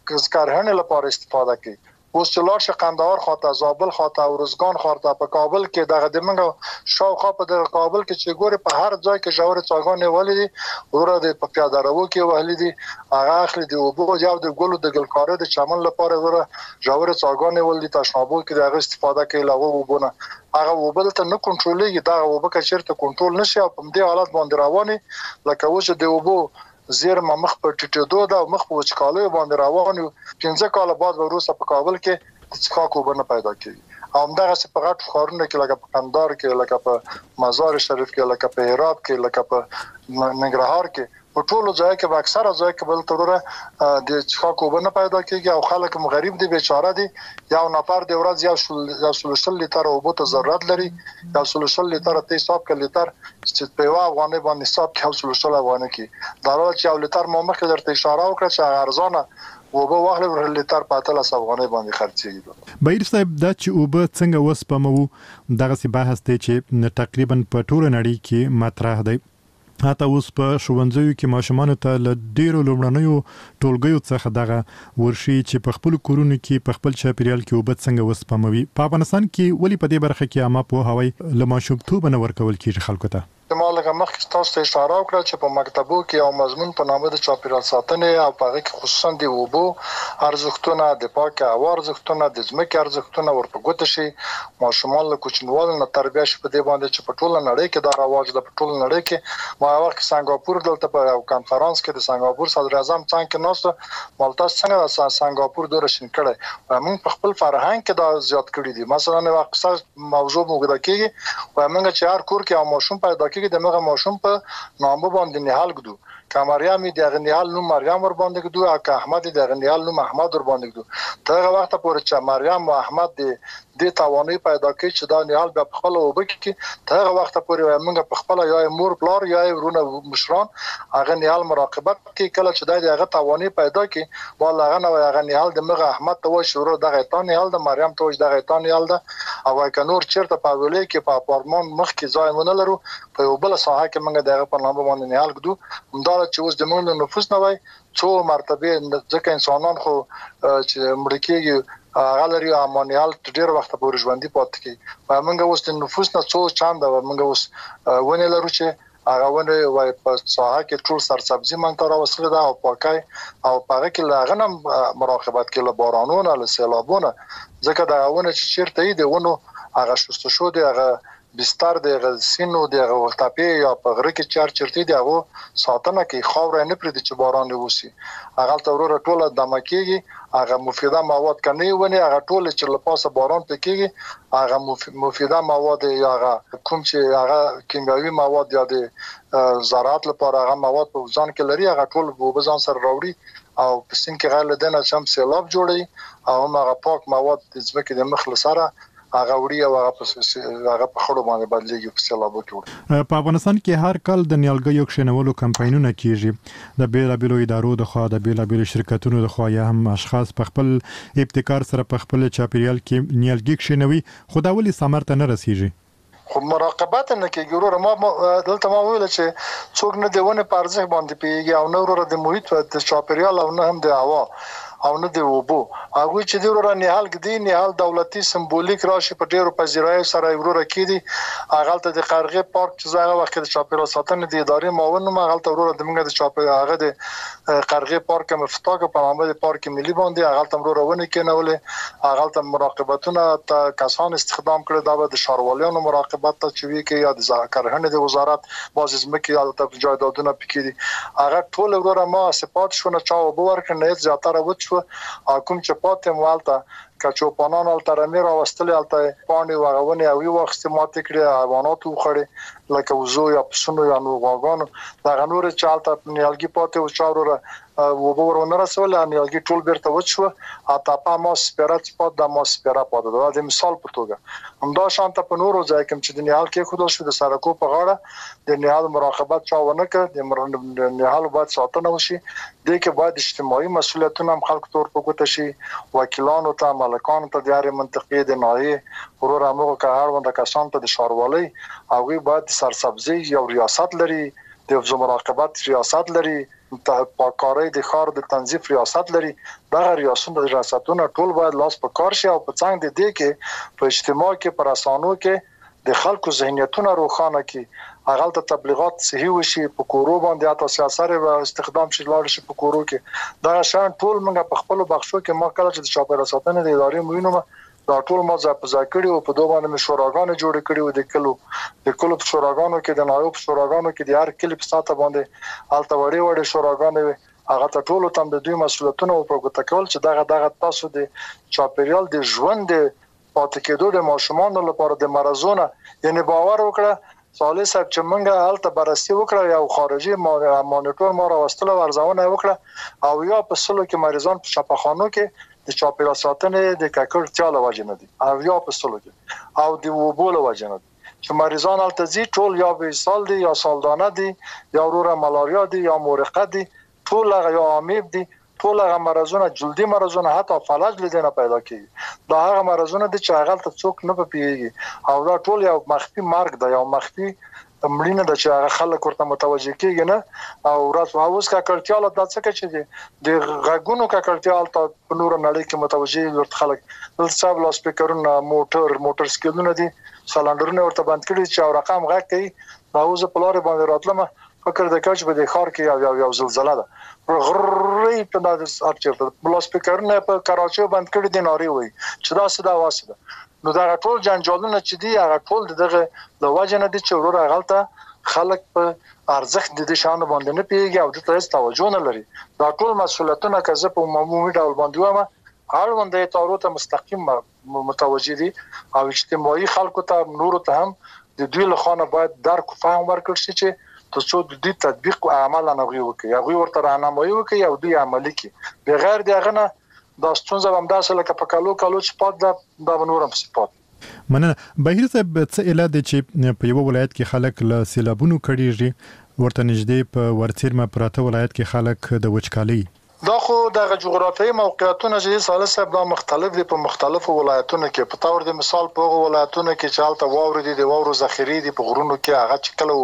کرهنې لپاره استفاده کوي اوس چې لار ش قندهار خاطه زابل خاطه او روزګان خاطه په کابل کې دغه د منګو شاوخوا په د کابل کې چې ګوري په هر ځای کې ژور څاګانې ولې دي ورور د په پیاده رو کې ولې دي هغه اخلي دی او بو یو د ګلو د ګلکارې د چمن لپاره ورور ژور څاګانې ولې تشنابو کې دغه استفاده کوي لغه وبونه هغه وبل ته نه کنټرولېږي دا وبکه چیرته کنټرول نشي او په دې حالت باندې رواني لکه وځي د وبو زیر مخ په ټټېدو دا مخ په وچکالو باندې روان 15 کال بعد وروسته په کابل کې څخه وبنه پیدا کیږي او همدغه په غټ خارونه کې لکه په قندهار کې لکه په مزار شریف کې لکه په هرات کې لکه په ننګرهار کې په ټولو ځای کې اکثره ځای کې بل تروره د څښاک اوبه نه پیدا کیږي او خلک غریب دي بیچاره دي یو نفر د ورځ یو سلوشل لیټر اوبه ته ضرورت لري یو سلوشل لیټر ته حساب کې لیټر چې په افغاني باندې حساب کې یو سلوشل افغاني کې دا چې یو لیټر مو مخکې درته اشاره وکړه چې ارزانه اوبه واخلې ور لیټر په 13 افغاني باندې خرڅېږي
بهیر صاحب دا چې اوبه څنګه وسپمو دغه سی بحث دی چې تقریبا په ټوله نړۍ کې مطرح دی حتی اوس په ښوونځیو کې ماشومان ته له ډیرو لومړنیو ټولګیو څخه دغه ورشي چې په خپل کورونو کې په خپل چاپیریال کې اوبه څنګه وسپموي په افغانستان کې ولی په دې برخه کې عامه پوهاوی له ماشومتوب نه ورکول کیږي خلکو ته
ما لکه مخکې تاسو ته اشاره وکړه چې په مکتبو کې یو مضمون په نامه د چاپیریال ساتنې او په هغه کې خصوصا د اوبو ارزښتونه د پاکه هوا ارزښتونه د ځمکې ارزښتونه ورپه ګوته شي ماشومان له کوچنیوالو نه تربیه شي په دې باندې چې په ټوله نړۍ کې دا رواج ده په ټوله نړۍ کې ما وخت سنگاپور دلته په یو کانفرنس کې د سنگاپور صدر اعظم څنګه نوسته مالتا څنګه سنگاپور دوره شین کړي موږ په خپل فرهنګ کې دا زیات کړی دي مثلا نو اکثر موضوع موږ د کېږي او موږ چې هر کور کې یو ماشوم پیدا کېږي د موږ ماشوم په نامه باندې نهال ګدو که مریم د غنیال نوم مریم ور باندې ګدو او که احمد د غنیال نوم احمد ور باندې ګدو تر وخت پورې چې مریم او احمد د توانې پیدا کړي چې دا نهال په خپل وب کې تر وخت پورې موږ په خپل یا مور پلار یا ورونه مشران هغه نهال مراقبت کوي کله چې دا هغه توانې پیدا کړي والله هغه نو هغه نهال د موږ احمد ته و شروع دغه تان نهال د مریم ته دغه تان نهال ده او که نور چیرته په ویلې کې په اپارتمان مخ کې ځای ونه لرو په یو بل ساحه کې موږ دغه په نامه باندې نهال ګدو همدا چې اوس د موږ نفوس نه وای څو مرتبه ځکه انسانان خو چې مړ کېږي هغه لري امانیال ډیر وخت پورې ژوندۍ پاتې کی موږ اوس د نفوس نه څو چاند موږ اوس ونه لرو چې هغه ونه وای په ساحه کې ټول سرسبزي مونږ ته راوصله ده او پاکای او پاره کې لاغنم مراقبت کې له بارانونو له سیلابونو ځکه دا ونه چې چیرته دی ونه هغه شوست شو دی هغه بستر د غسینو د غلطاپی یا په غره کې چرته دی هغه ساتنه کې خاور نه پرې چې باران وسی هغه ته ورور ټوله دمکیږي هغه مفیده مواد کني ونه هغه ټوله چې لپاسه باران پکېږي هغه مفیده مواد یا هغه کوم چې هغه کیمیاوي مواد یا د زراعت لپاره هغه مواد په ځان کې لري هغه ټول په ځان سره راوړي او په سین کې غل دنه چې سیلاب جوړي او هغه پاک مواد د ځمکې د مخ لسره هغه وړي او هغه په خړو باندې بدلېږي په سیلابو کې
په افغانستان کې هر کال د نیالګیو کښینولو کمپاینونه کیږي د بیلابیلو ادارو د خوا د بیلابیلو شرکتونو د خوا یا هم اشخاص په خپل ابتکار سره په خپل چاپیریال کې نیالګي کښینوي خو دا ولې ثمر ته نه رسیږي
خو مراقبت نه کېږي ورور ما دلته ما ویل چې څوک نه دیونه پارځه باندې پیږي او نه ورور د محیط د چاپیریال او نه هم د هوا او نه دی وبو هغه چې دی ورور نهال کې نهال دولتي سمبولیک راشي په ډیرو پذیرای سره ورور کې دي هغه ته د قرغه پارک چې زغه وخت د چاپیریال ساتنې د ادارې معاون ما هغه ته ورور د موږ د چاپیریال هغه د قرغه پارک مفتاح په نامه د پارک ملي باندې هغه ته ورور ونه کېنولې هغه ته مراقبتونه ته کسان استخدام کړي د شارواليانو مراقبت ته چې وی کې یا د کرهڼې د وزارت باز ځمکې یا د جایدادونو پکې هغه ټول ورور ما صفات شونه چا وبور کنه زیاتره و او کوم چې پاتې مالته کچوپانان الترمیر او واستل الته پانی وغونه او یو وخت ماته کړی حیوانات وخړي لکه وزو یا پسونو یا نو غاغانو دا غنور چالته نیالګي پاتې او چاروره وبور ونه رسول نیالګي ټول بیرته وچو اته په ما سپیرات پات د ما سپیرا پات د مثال په توګه همدا شانته په نورو ځای کې چې د نیال کې خودل شو د سرکو په غاړه د نیال مراقبت چاونه کړ د نیال باید ساتنه وشي د کې باید اجتماعي مسولیتونه هم خلک تور په ګوته شي وکیلانو ته مالکانو ته د هرې منطقې د ناحیې ورور هغه کار ونده کسان ته د شاروالۍ او باید سرسبزي یو ریاست لري د مراقبت ریاست لري پاکارۍ د خار د تنظیف ریاست لري دا ریاستونه د ریاستونو ټول باید لاس په کار شي او په څنګه د دې کې په اجتماع کې پر اسانو کې د خلکو ذهنیتونه روښانه کړي هغه ته تبلیغات صحیح وشي په کورو باندې تاسو سیاست او استخدام شي لاړ شي په کورو کې دا شان ټول موږ په خپل بخښو کې ما کله چې چاپیریال ساتنې د ادارې موینه دا ټول ما ځا کړی او په دوه باندې مشورګان جوړ کړی او د کلو شوراګانو کې د نایوب شوراګانو کې د هر کلی په ساته باندې الته وړي شوراګان هغه ته ټول تم د دوی مسولیتونه او پروګرام کول چې دغه تاسو د چاپیریال د ژوند پاتې کېدو د ماشومان لپاره د مرزونه یعنی باور وکړه صالح صاحب چې موږ هلته بررسي وکړه یو خارجي مانیټور ما راوستله ورزونه وکړه او یا په سلو کې مریضان په شفاخانو کې د چاپیریال ساتنې د ککړتیا له وجې نه دي او یا په سلو کې او د اوبو له وجې نه دي چې مریضان هلته ځي ټول یا به سال دي یا سالدانه دي یا وروره ملاریا دي یا مورقه دي ټول هغه یا امیب دي ټول هغه مرزونه جلدي مرزونه حتی فلج لیدنه پیدا کیږي دا هغه مرزونه دي چې هغه ته څوک نه پیږي او دا ټول یو مخفي مرګ دی یو مخفي مړینه د چې هغه خلک ورته متوجه کیږي نه او راز اوس کا کړتیا له دڅ کې چې د غږونو کا کړتیا ته په نور نړۍ کې متوجه ورته خلک د صاحب لاس سپیکرونه موټر سکیلونه دي سلندرونه ورته بند کړي چې او رقم غږ کوي دا اوس په لارې باندې راتلم فکر د کچ به د خار کې یو زلزلہ ده غري په داسې اچته بل سپیکرونه په کراچي بند کړي دي ناري وي چې دا صدا واسه نو دا ټول جنجالونه چې دي هغه ټول دغه د وجنه دي چې ورور غلطه خلک په ارزښت د دې شان باندې نه پیږي او د تاسو توجه نه لري دا ټول مسؤلیتونه که زه په عمومي ډول باندې وایم اړوند تارو ته مستقیم متوجه دي او اجتماعي خلکو ته نور ته هم د دوی له خانه باید درک فهم ورکړي چې تاسو د دې تطبیق او عمل نه غوښتي هغه ورته راهنمایي وکړي او دوی عملي کړي بغیر دغه نه دا ستونزه هم داسې لکه په کالو سپات دا نورم سپات
مننه بهیر صاحب څه اله دي چې په یو ولایت کې خلک له سیلابونو کړيږي ورته نږدې په ورڅیرمه پراته ولایت کې خلک د وچکالۍ
دا خو د جغرافیایي موقعیتونو چې صالح صاحب دا مختلف دي په مختلفو ولایتونو کې په تور د مثال په ولایتونو کې چې حالت واوري دي د واورو ذخیره دي په غرونو کې هغه چې کله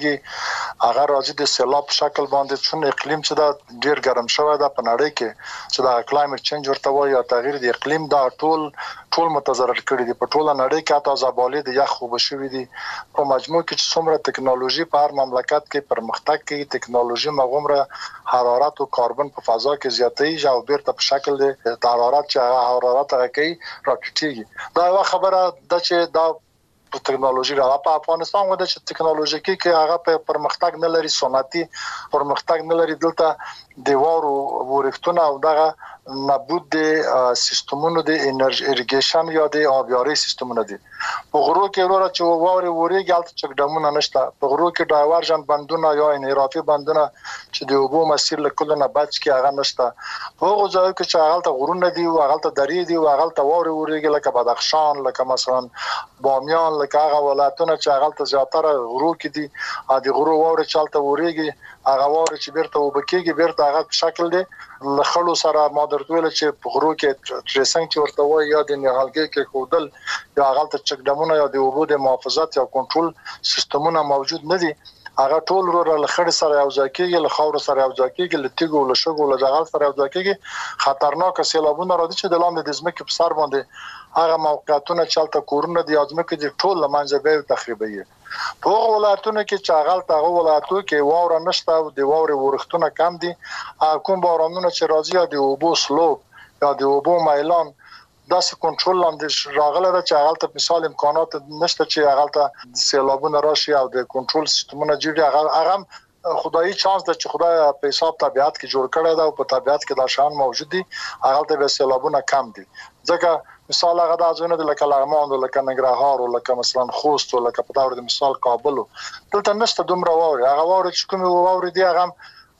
وبکیږي هغه راځي د سیلاب شکل باندې چې اقلیم چې دا ډیر ګرم شوی دا په نړۍ کې چې دا کلایمټ چینج ورته وایي یا تغییر د اقلیم دا ټول متضرر کړي دي په ټوله نړۍ کې حتی زبالې د یخ وبشوي دي په مجموع کې چې څومره ټکنالوژي په هر مملکت کې پرمختګ کوي ټکنالوژي مغمره حرارت او کاربن په فضا کې زیاتې او بیرته په شکل د حرارت چې حرارت راکړي راکټيږي دا یو خبره د چې دا ټکنالوژي را په افغانستان و د ټکنالوژي کې هغه په پرمختګ نه لري سنتي پرمختګ نه لري دلته د وارو ورښتونه او دغه نابود د سیستمونو د انرژي اریګیشن یا د آبیاري سیستمونو دي په غرو کې ورته چې ووري وریږي البته چک ډمونه نشته په غرو کې ډایورژن بندونه یا انحرافي بندونه چې د اوبو مسیر له کله نه بچ کې هغه نشته په هغه ځای کې چې هغه ته غرونه دي او هغه ته درې دي او هغه ته ووري وریږي لکه بدخشان لکه مثلا بامیان لکه هغه ولایتونه چې هغه ته زیاتره غرو کې دي ا دي غرو ووري چالت وریږي هغه ووري چې بیرته وبکیږي بیرته هغه په شکل دي لخلو سره ما درته ویل چې په غرو کې ټریسنګ چې ورته وایي یا د نهالګي کې خودل یا هغه ته چک ډمونه یا د اوبو د محافظت یا کنټرول سیستمونه موجود نه دي هغه ټول ور له خړ سره یو ځای کېږي له خاور سره یو ځای کېږي له تیګو له شګو له جغل سره یو ځای کېږي خطرناک سیلابونه راځي چې د لاندې د ځمکې په سر باندې هغه موقعیتونه چلته کورونه د ځمکې د ټول لمنځه به تخریبي په هغه ولایتونو کې چې هغه ولایتونو کې واوره نشته او د واوري ورښتونه کم دي کوم بارانونه چې راځي د اوبو سلوب یا د اوبو میلان داسې کنټرول لاندې راغله چې هغه ته مثال امکانات نشته چې هغه ته سیلابونه راشي او د کنټرول سیستمونه جوړي هغه خدایي چانس ده چې خدای په حساب طبيعت کې جوړ کړی دا او په طبيعت کې دا شان موجود دي هغه ته سیلابونه کم دي ځکه مثال هغه د ازونه د لکه لغمان او لکه ننګرهار او لکه مثلا خوست او لکه په تور د مثال کابل دلته نشته دومره واوري هغه واوري چې کوم واوري دی هغه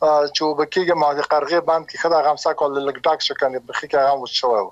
چې وبکیږي ما د قرغې باند کې خدای غم ساکول لګ ډاک شکنه بخي کې هغه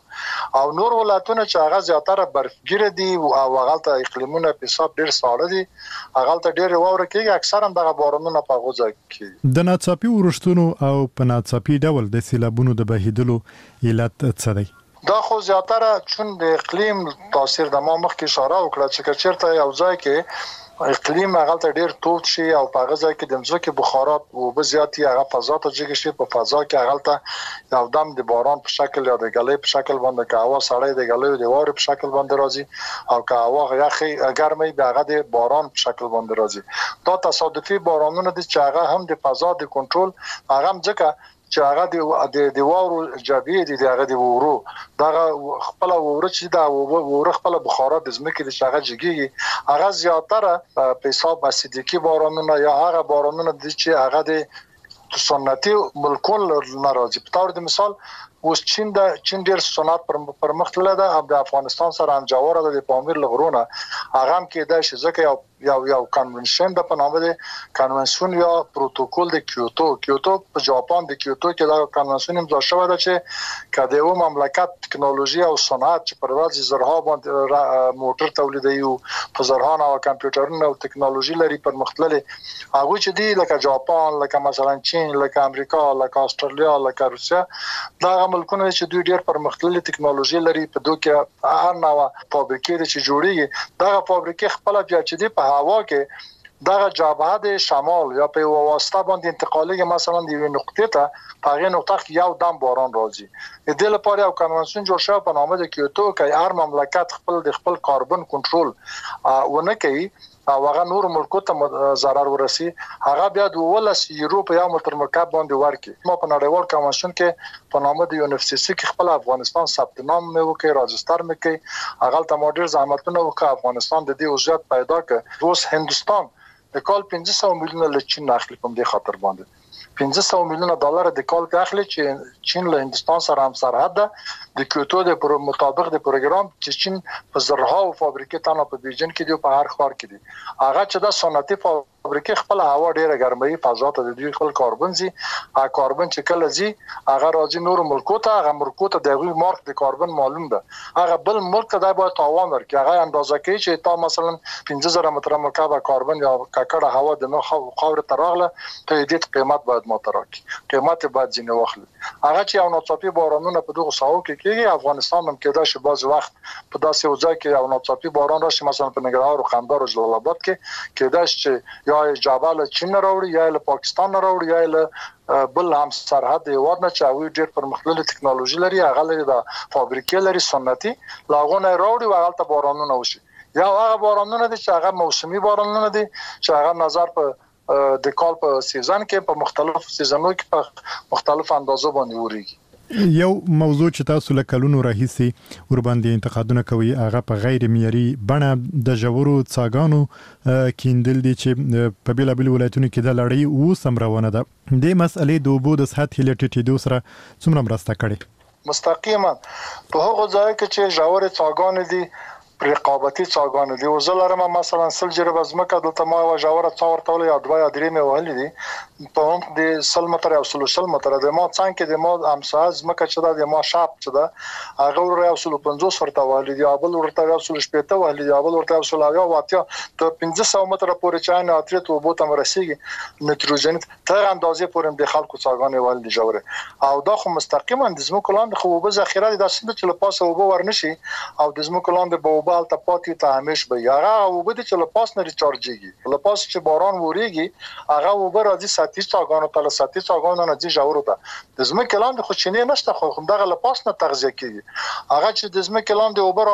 وشو او نور ولایتونه چې هغه زیاتره برفګیر دي او هغه ته اقلیمونه په حساب ډیر ساړه دي هغه ته ډیر واوره کېږي اکثرا دغه بارانونه په غوځي کې
د ناڅاپي ورښتونو او په ناڅاپي ډول د سیلابونو د بهیدلو علت څه دی
دا خو زیاتره چون د اقلیم تاثیر د ما مخکې اشاره وکړه چې چیرته یو ځای کې اقلیم هغه ته ډیر توت شي او په غزا کې د مځکه بخارات او بزیاتی هغه فضا ته جګ شي په فضا کې هغه ته یو دم د باران په شکل یا د غلې په شکل باندې که هوا سړې د غلې د واره په شکل باندې راځي او که هوا یخي ګرمي د هغه د باران په شکل باندې راځي دا تصادفي بارانونه دي چې هغه هم د فضا د کنټرول هغه ځکه چې هغه د وورو جابې دي هغه د وورو دا خپل ووره چې دا ووره خپل بخارات د زمکه د شغه جګي هغه زیاتره په حساب اسیدیکی بارانونه یا هغه بارانونه دي چې هغه د سنتي ملکون ناراضي په تور د مثال اوس چین ډیر صنعت پر مخ تللی ده او د افغانستان سره هم جوړه ده د پامیر لغرونه هغه هم کېدای شي ځکه یو کنونشن د په نامه ده کنونشن یا پروتوکول د کیوتو په جاپان د کیوتو کې دا کنونشن امضا شوی ده چې کله یو مملکت ټکنالوژي او صنعت چې پر ورځ زرها باندې موټر تولیدوي او په زرهانه او کمپیوټرونه او ټکنالوژي لري پر مختللي هغه چې دی لکه جاپان لکه مثلا چین لکه امریکا لکه استرالیا لکه روسیا دا ملکونه چې دوی ډیر پرمختللي ټکنالوژي لري په دوی کې هر نوع فابریکې چې جوړیږي دا فابریکې خپل بیا چې دی په هوا کې دا جبهه د شمال یا په واسطه باندې انتقالي مثلا د یو نقطې ته په هغه نقطه کې یو دم باران راځي د دې لپاره یو کنونشن جوړ شوی په نامه د کیوتو کې هر مملکت خپل کاربن کنټرول ونه کوي او هغه نور ملکو ته ضرر ورسي هغه بیا د ولس یورو په یو متر مکعب باندې ورکي ما په نړیوال کنونشن کې په نامه د UNFCCC کې خپل افغانستان ثبت نام مې وکړ راجستر مې کړ هغه ته ماډر زحمتونه وکړ افغانستان د دې وضعیت پیدا کړ اوس هندستان د کال 500 میلیونه له چین اخلي کوم دې خاطر باندې 500 میلیونه ډالر د کال اخلي چې چین له هندستان سره هم سرحد ده د کیوتو د مطابق د پروګرام چې چین په زرها او فابریکې تانه په بیجن کې دی په هر ښار کې دي هغه چې د صنعتي فابریکې خپل هوا ډیره ګرمي فضا ته د دوی خپل کاربن زی کاربن چې کله زی هغه راځي نور ملکو ته هغه ملکو ته د مارک د کاربن معلوم ده هغه بل ملک ته د باید تاوان ورکړي هغه اندازه کوي چې تا مثلا 15000 متر مکعب کاربن یا ککړه هوا د نو خاور تراغله ته دې قیمت باید متراکي قیمت باید ځینې واخلي هغه چې یو ناڅاپي بارانونه په دغه ساحو کې کېږي افغانستان هم کېدای شي بعض وخت په داسې وځای کې یو ناڅاپي باران راشي مثلا په ننګرهار او قندهار او جلال آباد کې کېدای شي یا جابل چین راوړي یا له پاکستان راوړي یا له بل هم سرحد هیواد نه چاوي ډېر پرمختللي ټکنالوژي لري هغه لري د فابریکې لري صنعتي لاغونه راوړي او هغه ته بارانونه وشي یا هغه بارانونه دي چې هغه موسمي بارانونه دي چې هغه نظر په د کال په سیزن کې په مختلف سیزنونو کې په مختلف اندازو باندې وريږي
یو موضوع چې تاسو له کلونو راهیسي ور باندې انتقادونه کوي هغه په غیر معیاري بڼه د ژورو څاګانو کیندل دي چې په بیلابل ولایتونو کې د لړۍ او سمرونه ده د مسلې د اوبو د سطح لټیدو سره څومره مرسته کړي
مستقیما په هغه ځای کې چې ژورې څاګانې دي رقابتي څاګانې دي او زلرمه مثلا سل جربه زمکه دلته ما وجاوره څور تول یا دوه یا درې مې وهلې دي په هم د سل متر او سل متر د ما څنګه د ما امساز زمکه چې د ما شاپ چې دا هغه ور یو 50 ورته وهلې دي ابل ورته یو 15 وهلې دي ابل ورته یو 20 واتیا ته 500 متر پورې چاین اتریت او بوت مرسيږي نيتروجن تر اندازې پورې د خلکو څاګانې ولې جوړه او دا خو مستقیما د زمکو لاندې خو به ذخیره دي د سند چې لپاسه وبو ورنشي او د زمکو لاندې به بال ته پاتې ته همیش به هغه وبد چې لپاس نه ریچارجيږي لپاس چې باران وریږي هغه وبر راځي ساتي څاګانو ته ساتي څاګانو نه ځي جوړو ته د زمکه لاندې خو چینه نشته خو دغه لپاس نه تغذیه کوي هغه چې د زمکه لاندې وبر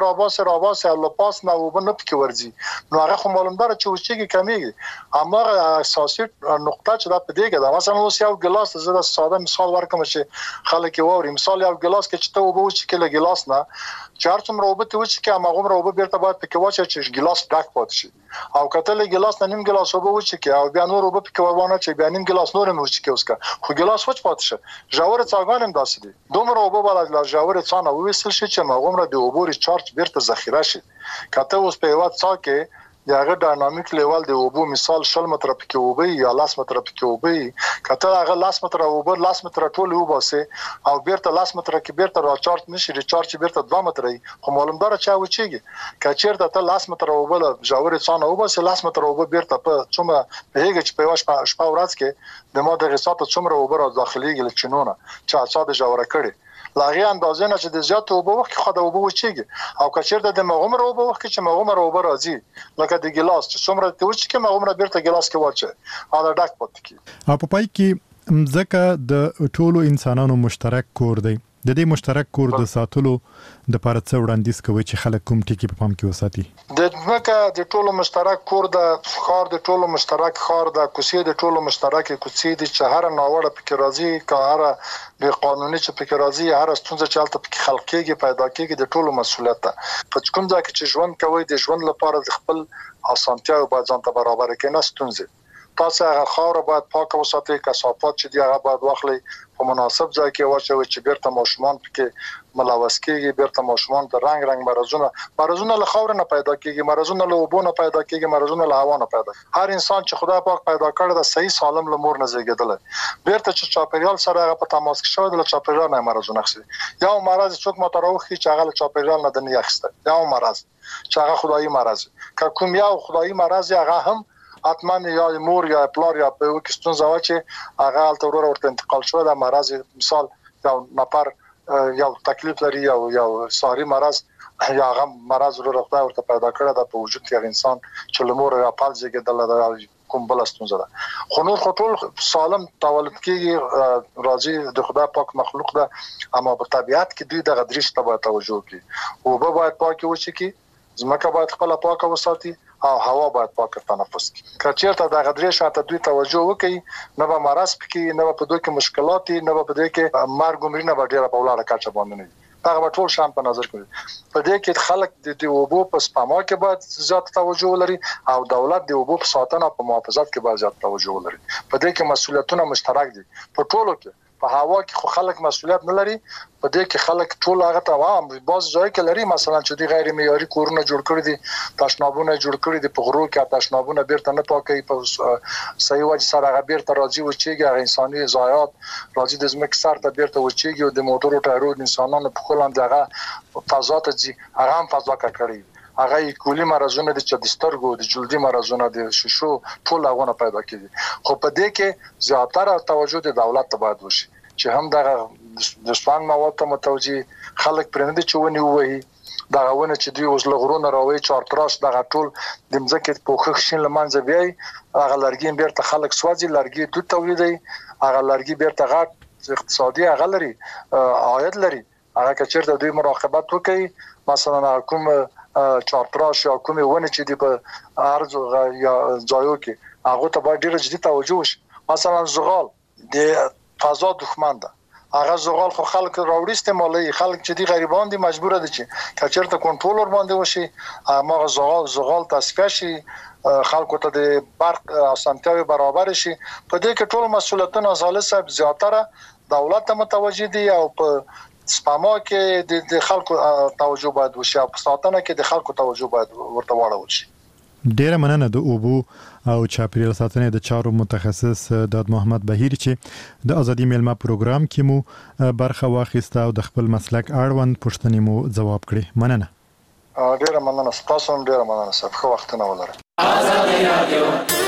راباسه او لپاس نه وبر نه پکې ورځي نو هغه خو معلومدار چې وشيږي کمیږي اما اساسي نقطه چې دا پدې کې دا مثلا اوس یو ګلاس زړه ساده مثال ورکوم چې خلک ووري مثال یو ګلاس کې چې ته وبو چې کله ګلاس نه چار څومره وبته و چې هغه غومره وب بیرته باید پکې واچي چې ګلاس ډک پات شي او کتل ګلاس نه نیم ګلاس وب و چې او بیا نور وب پکې ونه چې بیا نیم ګلاس نور نه و چې اوسکا خو ګلاس وچ پات شي ژور څاګان هم داسې دي دومره وب بل لا ژور څانه وېسل شي چې غومره د وبوري چارج بیرته ذخیره شي کته اوس په وخت څا کې دغه ډاینامیک لیول د اوبو مثال شل متر پکې وبي یا لاس متر پکې وبي کته هغه لاس متر اوبر لاس متر ټول وباسه او بیرته لاس متر کې بیرته راچارج نشي ریچارج بیرته 2 متر خو معلومدار چا وچیږي کچیرته ته لاس متر اوبل جوړ څانه وباسه لاس متر اوبر بیرته په څومره هغه چې په واش شپه ورځ کې د ماده غصات څومره اوبر داخليږي لچنونه چې اصاده جوړه کړي لاغي اندازه نه چې د زیات اوبو وخت خو د اوبو وچیږي او کچیرته د مغمر اوبو وخت چې مغمر اوبو راځي لکه د ګلاس چې څومره ته وچ کې مغمر بیرته ګلاس کې واچي او ډک پات کی
او په پای کې مزکه د ټولو انسانانو مشترک کور دی د دې مشترک کور د ساتلو د پاره څو وړاندیز کوي چې خلک کوم ټکی په پام کې وساتي
د ځمکه د ټولو مشترک کور د خار د ټولو مشترک خار د کوڅې د ټولو مشترک کوڅې د چهار ناوړه پکې راځي کاره به قانوني چې پکې راځي هر ستونزه چې البته پکې خلقيږي پیدا کیږي د ټولو مسولیت ده په کوم ځای کې چې ژوند کوي د ژوند لپاره د خپل اسانتیا او ځان ته برابر کړي نه ستونزه تاسو هغه خاور باید پاک وساتئ، کثافات چې دی هغه باید واخلئ په مناسب ځای کې واچوئ چې بیرته ماشومان پکې ملوث کیږي، بیرته ماشومان ته رنگ مرزونه له خاور نه پیدا کیږي، مرزونه له اوبو نه پیدا کیږي، مرزونه له هوا نه پیدا. هر انسان چې خدای پاک پیدا کړی د صحیح سالم له مور نه زیږیدل، بیرته چې چاپیریال سره هغه په تماس کې شوی د چاپیریال نه مرزونه اخلي. یا مرز څوک متروخي چې هغه له چاپیریال نه د نه اخیسته، یا مرز چې هغه خدایي مرز که کوم یا خدایي مرز هغه هم اتمن یا مور یا پلار یا په وکستون زوا چې هغه التورور ورته انتقال شو د مرز. مثال یو نفر یو تکلیف لري یو ساری مرز یا هغه مرز ورته پیدا کړی د په وجود کې انسان چې لمور یا پالځي کې د کوم بل ستونزه ده. خو نور ټول سالم تولد کېږي، راځي د خدای پاک مخلوق ده، اما په طبيعت کې دوی د غدريش ته توجه کوي. او به باید پاکي وشي کی زمکه باید خپل پاکه وساتي او هوا باید پاکه تنفس کړي. که چیرته د غدريش ته دوی توجه وکړي نه به مرز پکې، نه به په دوی کې مشکلات، نه به په دوی کې مرګ عمرینه به ډیره په ولاړه کچه باندې نه. هغه ټول شان په نظر کې په دې کې خلک د اوبو په سپما کې باید زیات توجه ولري او دولت د اوبو په ساتنه او په محافظت کې باید زیات توجه ولري. په دې کې مسولیتونه مشترک دي په ټولو کې. په هوا کې خو خلک مسولیت نه لري، په دې کې خلک ټول هغه ته باز ځای کې لري. مثلا چې دی غیر معیاري کورونه جوړ کړی دي، تشنابونه جوړ کړی دي، په غرو کې تشنابونه بیرته نه پاکي، په صحیح وجه سره هغه بیرته راځي وچیږي، هغه انساني ضایعات راځي د زمکه سره ته بیرته وچیږي او د موټرو ټایرونو انسانانو په خلان دغه فضا ته ځي، هغه هم فضا کړی. هغه کولی مرزونه د چدسترګو د جلدي مرزونه د شیشو ټول هغه پیدا کیږي. خو په دې کې زیاتره توجه د دولت ته باید وشي چې هم دغه د سپان مواد ته متوجي خلک پرنده چونی وایي دغه ونه چې دوی اوس لغرونه راوي چارتراش دغه ټول د مځکه په خوښ شین لمنځه بیاي، هغه لرګي بیرته خلک سوځي، لرګي دوی تولیدي، هغه لرګي بیرته غټ اقتصادي هغه لري عاید لري. هغه کچېر د دوی مراقبت وکړي، مثلا کوم چارتراش یا کومه ونه چې دی په ارز یا ځایو کې هغه ته باید ډیر جدي توجه وشي. مثلا زغال د فضا دښمن ده، هغه زغال خو خلک راوړي استعمالي، خلک چې دی غریبان دي مجبور دي چې کچرته کنټرول ور باندې وشي، هغه زغال تصفیه شي، خلکو ته د برق اسانتیاوي برابر شي. په دې کې ټول مسولیتونه زاله صاحب زیاتره دولت ته متوجي دي او په سپما کې د خلکو توجه باید وشي او په ساتنه کې د خلکو توجه باید ورته واړول شي.
ډیره مننه د اوبو او چاپیریال ساتنې د چارو متخصص داد محمد بهیر چې د ازادي میلمه پروګرام کې مو برخه واخیسته او د خپل مسلک اړوند پوښتنې مو ځواب کړي. مننه.
ډیره مننه، تاسو هم ډیره مننه صاحب، خو وخت نه ولرئ.
ازادي رادیو